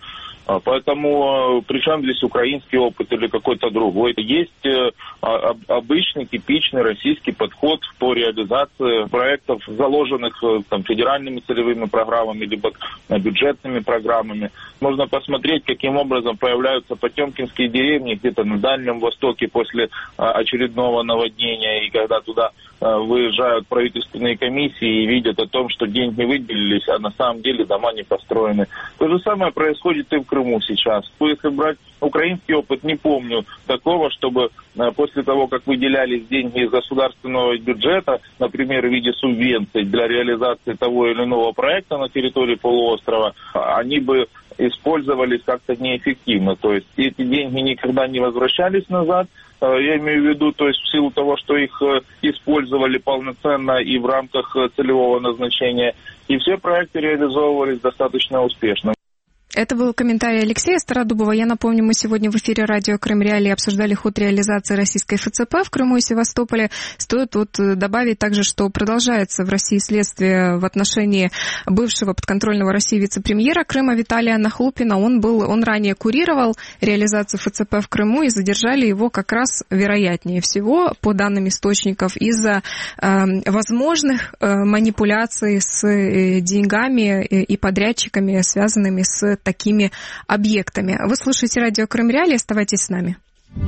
Поэтому причем здесь украинский опыт или какой-то другой. Есть обычный, типичный российский подход по реализации проектов, заложенных федеральными целевыми программами, либо бюджетными программами. Можно посмотреть, каким образом появляются потемкинские деревни где-то на Дальнем Востоке после очередного наводнения, и когда туда выезжают правительственные комиссии и видят о том, что деньги выделились, а на самом деле дома не построены. То же самое происходит и в Крыму сейчас. Если брать украинский опыт, не помню такого, чтобы после того, как выделялись деньги из государственного бюджета, например, в виде субвенций для реализации того или иного проекта на территории полуострова, они бы использовались как-то неэффективно. То есть эти деньги никогда не возвращались назад. Я имею в виду, то есть в силу того, что их использовали полноценно и в рамках целевого назначения, и все проекты реализовывались достаточно успешно. Это был комментарий Алексея Стародубова. Я напомню, мы сегодня в эфире радио Крым-Реалии обсуждали ход реализации российской ФЦП в Крыму и Севастополе. Стоит тут добавить также, что продолжается в России следствие в отношении бывшего подконтрольного России вице-премьера Крыма Виталия Нахлупина. Он ранее курировал реализацию ФЦП в Крыму, и задержали его как раз, вероятнее всего, по данным источников, из-за возможных манипуляций с деньгами и подрядчиками, связанными с такими объектами. Вы слушаете радио Крым-Реалии, оставайтесь с нами.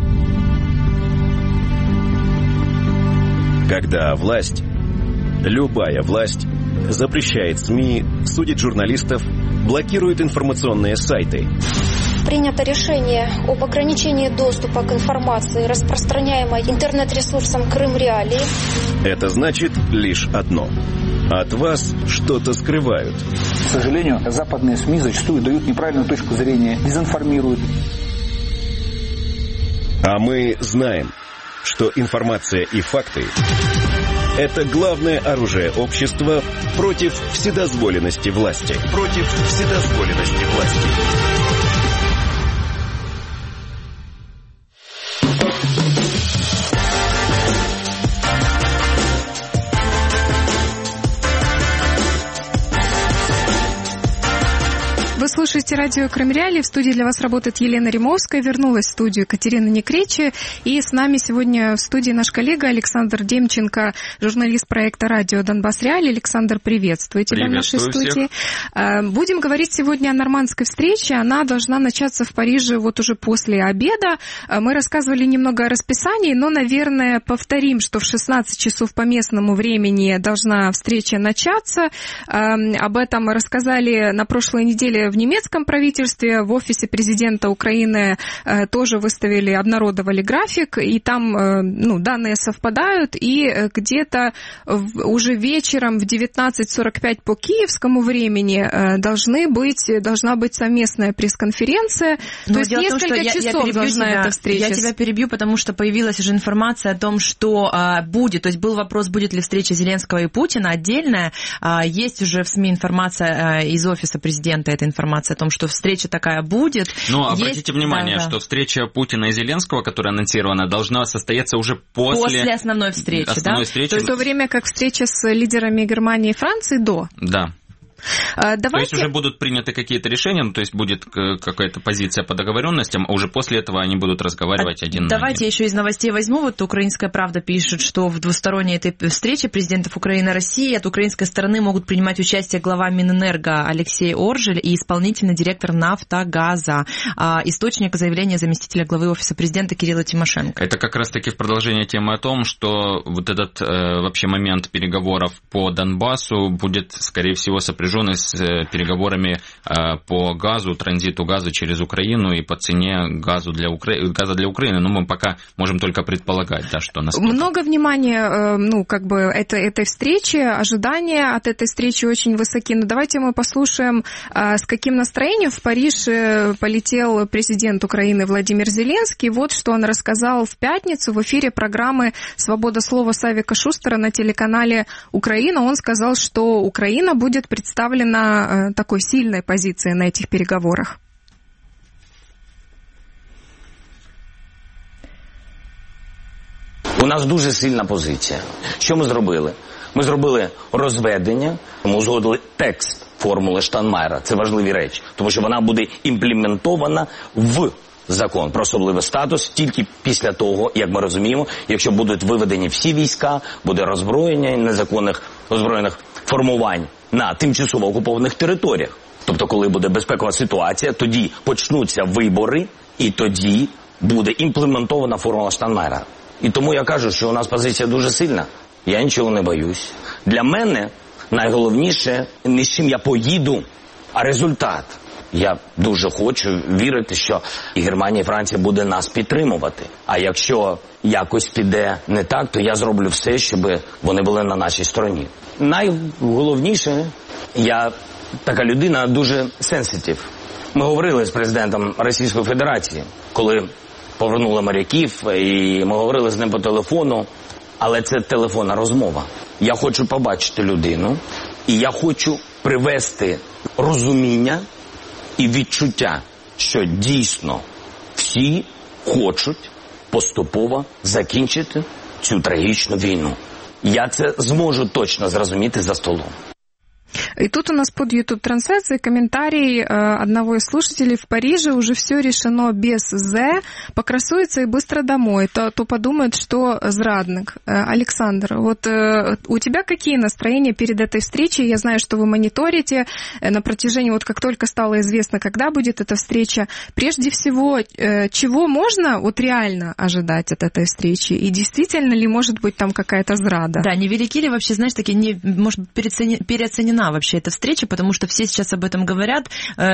Когда власть, любая власть, запрещает СМИ, судит журналистов, блокирует информационные сайты. Принято решение об ограничении доступа к информации, распространяемой интернет-ресурсом Крым-Реалии. Это значит лишь одно. От вас что-то скрывают. К сожалению, западные СМИ зачастую дают неправильную точку зрения, дезинформируют. А мы знаем, что информация и факты – это главное оружие общества против вседозволенности власти. Против вседозволенности власти. Вы слушаете слушаете радио Крым Реалии. В студии для вас работает Елена Римовская. Вернулась в студию Катерина Некречи. И с нами сегодня в студии наш коллега Александр Демченко, журналист проекта «Радио Донбасс Реалии». Александр, приветствую тебя в нашей студии. Будем говорить сегодня о нормандской встрече. Она должна начаться в Париже вот уже после обеда. Мы рассказывали немного о расписании, но, наверное, повторим, что в 16 часов по местному времени должна встреча начаться. Об этом рассказали на прошлой неделе в немецком правительстве. В офисе президента Украины тоже выставили, обнародовали график, и там данные совпадают, и где-то уже вечером в 19:45 по киевскому времени должна быть совместная пресс-конференция. То есть несколько часов должна эта встреча. Я тебя перебью, потому что появилась уже информация о том, что будет, то есть был вопрос, будет ли встреча Зеленского и Путина отдельная. Есть уже в СМИ информация из офиса президента, эта информация о том, что встреча такая будет. Но обратите внимание, что встреча Путина и Зеленского, которая анонсирована, должна состояться уже после основной встречи. То есть в то время как встреча с лидерами Германии и Франции до. Да. То есть уже будут приняты какие-то решения, то есть будет какая-то позиция по договоренностям, а уже после этого они будут разговаривать один на один. Давайте еще из новостей возьму. Вот «Украинская правда» пишет, что в двусторонней этой встрече президентов Украины и России от украинской стороны могут принимать участие глава Минэнерго Алексей Оржель и исполнительный директор «Нафтогаза». Источник заявления заместителя главы офиса президента Кирилла Тимошенко. Это как раз-таки в продолжение темы о том, что вот этот вообще момент переговоров по Донбассу будет, скорее всего, сопряжен с переговорами по газу, транзиту газа через Украину и по цене газа для Украины. Но мы пока можем только предполагать, что насколько. Много внимания, этой встречи, ожидания от этой встречи очень высоки. Но давайте мы послушаем, с каким настроением в Париж полетел президент Украины Владимир Зеленский. Вот что он рассказал в пятницу в эфире программы «Свобода слова» Савика Шустера на телеканале «Украина». Он сказал, что Украина будет представлена такой сильной позицией на этих переговорах. У нас дуже сильна позиція. Що ми зробили? Ми зробили розведення, ми узгодили текст формули Штайнмайєра. Це важливі речі, тому що вона буде імплементована в закон про особливий статус тільки після того, як ми розуміємо, якщо будуть виведені всі війська, буде роззброєння незаконних озброєних формувань на тимчасово окупованих територіях. Тобто, коли буде безпекова ситуація, тоді почнуться вибори, і тоді буде імплементована формула Штайнмайєра. І тому я кажу, що у нас позиція дуже сильна. Я нічого не боюсь. Для мене найголовніше не з чим я поїду, а результат. Я дуже хочу вірити, що і Германія, і Франція буде нас підтримувати. А якщо якось піде не так, то я зроблю все, щоб вони були на нашій стороні. Найголовніше, я така людина дуже сенситив. Ми говорили з президентом Російської Федерації, коли повернули моряків, і ми говорили з ним по телефону, але це телефонна розмова. Я хочу побачити людину, і я хочу привести розуміння і відчуття, що дійсно всі хочуть поступово закінчити цю трагічну війну. Я це зможу точно зрозуміти за столом. И тут у нас под YouTube-трансляцией комментарий одного из слушателей: в Париже уже все решено без «з», покрасуется и быстро домой, то подумает, что зрадник. Александр, вот у тебя какие настроения перед этой встречей? Я знаю, что вы мониторите на протяжении, вот как только стало известно, когда будет эта встреча. Прежде всего, чего можно вот реально ожидать от этой встречи? И действительно ли может быть там какая-то зрада? Да, невелики ли вообще, знаешь, такие, может быть, переоценена вообще эта встреча, потому что все сейчас об этом говорят.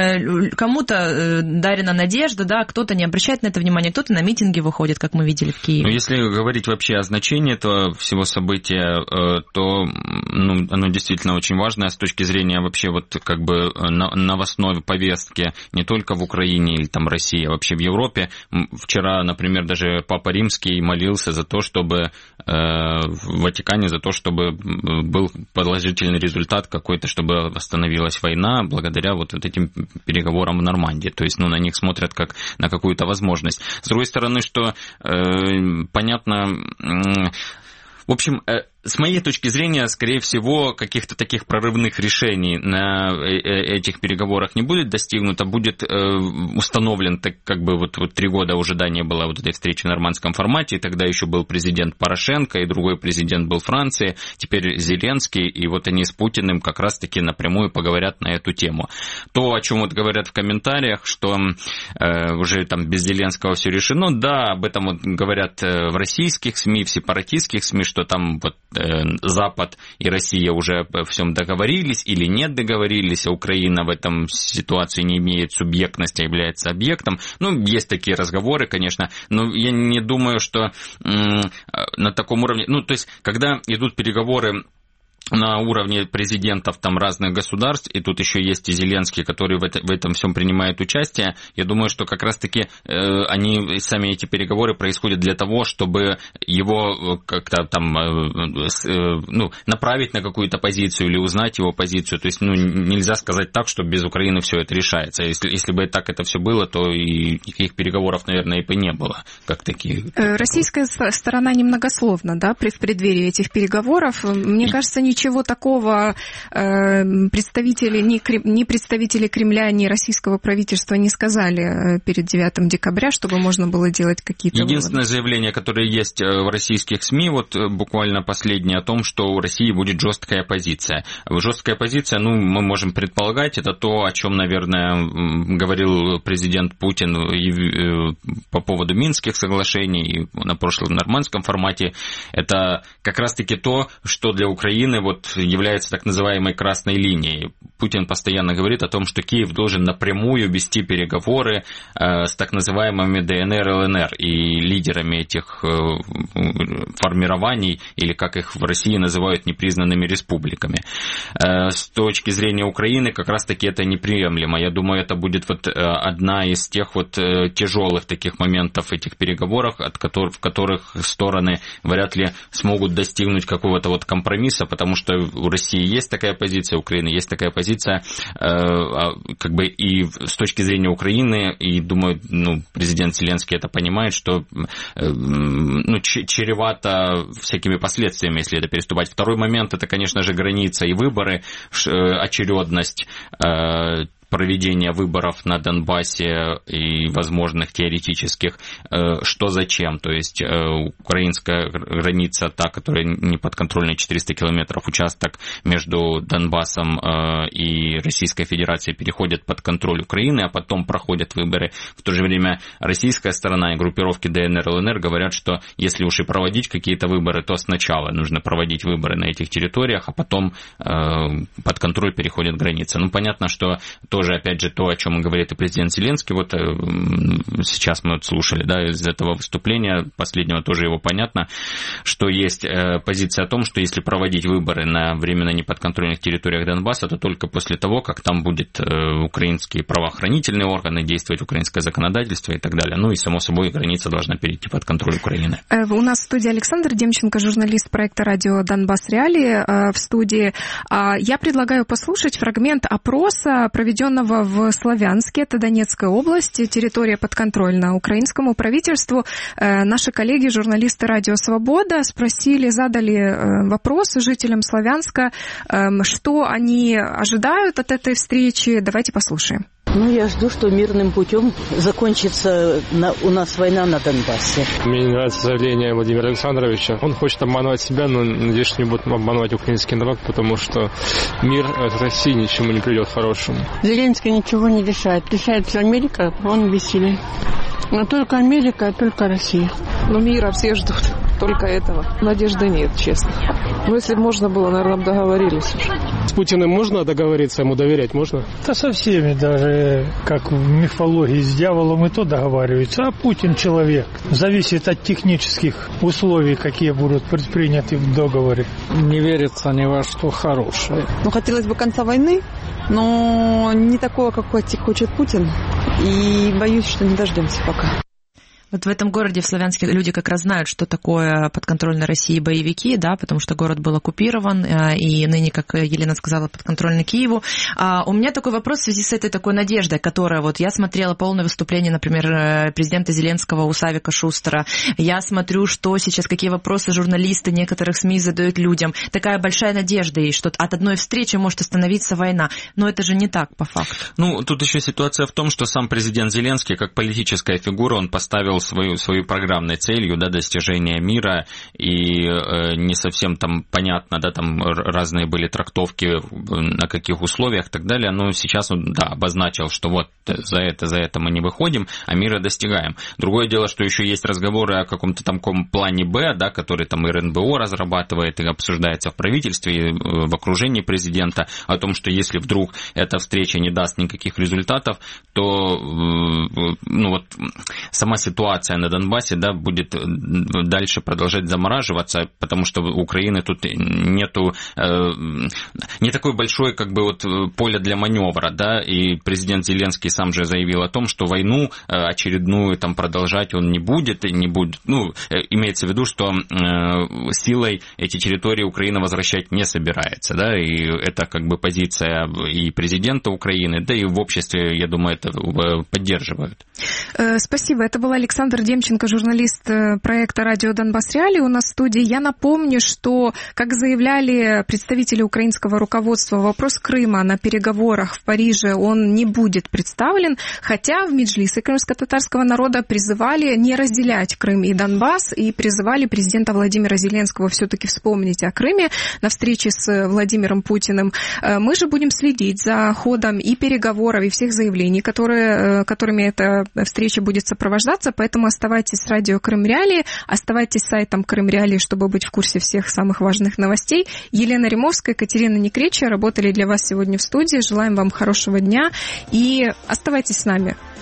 Кому-то дарена надежда, да, кто-то не обращает на это внимания, кто-то на митинги выходит, как мы видели в Киеве. Но если говорить вообще о значении этого всего события, то оно действительно очень важное с точки зрения вообще вот как бы новостной повестки не только в Украине или там России, а вообще в Европе. Вчера, например, даже Папа Римский молился за то, чтобы в Ватикане, за то, чтобы был положительный результат какой-то, чтобы остановилась война благодаря вот этим переговорам в Нормандии. То есть, на них смотрят как на какую-то возможность. С другой стороны, что понятно... В общем, с моей точки зрения, скорее всего, каких-то таких прорывных решений на этих переговорах не будет достигнуто, будет установлен, так как бы вот 3 года уже не было вот этой встречи в нормандском формате, и тогда еще был президент Порошенко, и другой президент был Франции, теперь Зеленский, и вот они с Путиным как раз-таки напрямую поговорят на эту тему. То, о чем вот говорят в комментариях, что уже там без Зеленского все решено, да, об этом вот говорят в российских СМИ, в сепаратистских СМИ, что там вот Запад и Россия уже о всем договорились или не договорились, а Украина в этом ситуации не имеет субъектности, а является объектом. Ну, есть такие разговоры, конечно, но я не думаю, что на таком уровне... Ну, то есть, когда идут переговоры на уровне президентов там разных государств, и тут еще есть и Зеленский, который в этом всем принимает участие, я думаю, что как раз-таки они, сами эти переговоры происходят для того, чтобы его как-то там направить на какую-то позицию или узнать его позицию. То есть, нельзя сказать так, что без Украины все это решается. Если бы так это все было, то и никаких переговоров, наверное, и не было, как такие. Российская сторона немногословна, да, в преддверии этих переговоров. Мне кажется, ничего такого ни представители Кремля, ни российского правительства не сказали перед 9 декабря, чтобы можно было делать какие-то Единственное выводы. Заявление, которое есть в российских СМИ, вот буквально последнее, о том, что у России будет жесткая позиция. Жесткая позиция, мы можем предполагать, это то, о чем, наверное, говорил президент Путин по поводу Минских соглашений на прошлом нормандском формате. Это как раз-таки то, что для Украины является так называемой красной линией. Путин постоянно говорит о том, что Киев должен напрямую вести переговоры с так называемыми ДНР, ЛНР и лидерами этих формирований, или как их в России называют, непризнанными республиками. С точки зрения Украины как раз-таки это неприемлемо. Я думаю, это будет одна из тех тяжелых таких моментов этих переговоров, в которых стороны вряд ли смогут достигнуть какого-то компромисса, потому что у России есть такая позиция, у Украины есть такая позиция, и с точки зрения Украины, и думаю, президент Зеленский это понимает, что чревато всякими последствиями, если это переступать. Второй момент, это, конечно же, граница и выборы, очередность проведения выборов на Донбассе и возможных теоретических, что зачем. То есть украинская граница, та, которая не подконтрольна, 400 километров, участок между Донбассом и Российской Федерацией переходит под контроль Украины, а потом проходят выборы. В то же время российская сторона и группировки ДНР, ЛНР говорят, что если уж и проводить какие-то выборы, то сначала нужно проводить выборы на этих территориях, а потом под контроль переходит граница. Понятно, что тоже, опять же, то, о чем говорит и президент Зеленский, сейчас мы слушали, из этого выступления последнего тоже его понятно, что есть позиция о том, что если проводить выборы на временно неподконтрольных территориях Донбасса, то только после того, как там будет украинские правоохранительные органы, действовать украинское законодательство и так далее. И, само собой, граница должна перейти под контроль Украины. У нас в студии Александр Демченко, журналист проекта радио «Донбасс Реалии» в студии. Я предлагаю послушать фрагмент опроса, проведенного в Славянске, это Донецкая область, территория подконтрольна украинскому правительству. Наши коллеги, журналисты радио «Свобода», задали вопрос жителям Славянска, что они ожидают от этой встречи. Давайте послушаем. Я жду, что мирным путем закончится у нас война на Донбассе. Мне не нравится заявление Владимира Александровича. Он хочет обманывать себя, но надеюсь, что не будет обманывать украинский народ, потому что мир от России ничему не придет хорошему. Зеленский ничего не решает. Решает все Америка, он бессилен. Но только Америка, только Россия. Мира все ждут. Только этого. Надежды нет, честно. Если бы можно было, наверное, договорились уже. С Путиным можно договориться, ему доверять можно? Да со всеми, даже как в мифологии с дьяволом и то договариваются. А Путин человек. Зависит от технических условий, какие будут предприняты в договоре. Не верится ни во что хорошее. Хотелось бы конца войны, но не такого, как хочет Путин. И боюсь, что не дождемся пока. Вот в этом городе, в Славянске, люди как раз знают, что такое подконтрольные России боевики, да, потому что город был оккупирован, и ныне, как Елена сказала, подконтрольный Киеву. У меня такой вопрос в связи с этой такой надеждой, которая вот я смотрела полное выступление, например, президента Зеленского у Савика Шустера. Я смотрю, что сейчас, какие вопросы журналисты некоторых СМИ задают людям. Такая большая надежда, и что от одной встречи может остановиться война. Но это же не так, по факту. Ну, тут еще ситуация в том, что сам президент Зеленский, как политическая фигура, он поставил свою программной целью, да, достижения мира, и не совсем там понятно, да, там разные были трактовки, на каких условиях и так далее, но сейчас он, да, обозначил, что вот за это мы не выходим, а мира достигаем. Другое дело, что еще есть разговоры о каком-то там плане Б, да, который там РНБО разрабатывает и обсуждается в правительстве, и в окружении президента, о том, что если вдруг эта встреча не даст никаких результатов, то, ну вот, сама ситуация на Донбассе, да, будет дальше продолжать замораживаться, потому что у Украины тут нету не такой большой, как бы, вот поле для маневра, да, и президент Зеленский сам же заявил о том, что войну очередную там продолжать он не будет, ну, имеется в виду, что силой эти территории Украина возвращать не собирается, да, и это как бы позиция и президента Украины, да и в обществе, я думаю, это поддерживают. Спасибо. Это был Александр Демченко, журналист проекта «Радио Донбасс Реалии» у нас в студии. Я напомню, что, как заявляли представители украинского руководства, вопрос Крыма на переговорах в Париже, он не будет представлен, хотя в Меджлисе крымско-татарского народа призывали не разделять Крым и Донбасс и призывали президента Владимира Зеленского все-таки вспомнить о Крыме на встрече с Владимиром Путиным. Мы же будем следить за ходом и переговоров, и всех заявлений, которыми эта встреча будет сопровождаться, поэтому оставайтесь с радио Крым Реалии, оставайтесь с сайтом Крым Реалии, чтобы быть в курсе всех самых важных новостей. Елена Римовская, Катерина Некреча работали для вас сегодня в студии. Желаем вам хорошего дня и оставайтесь с нами.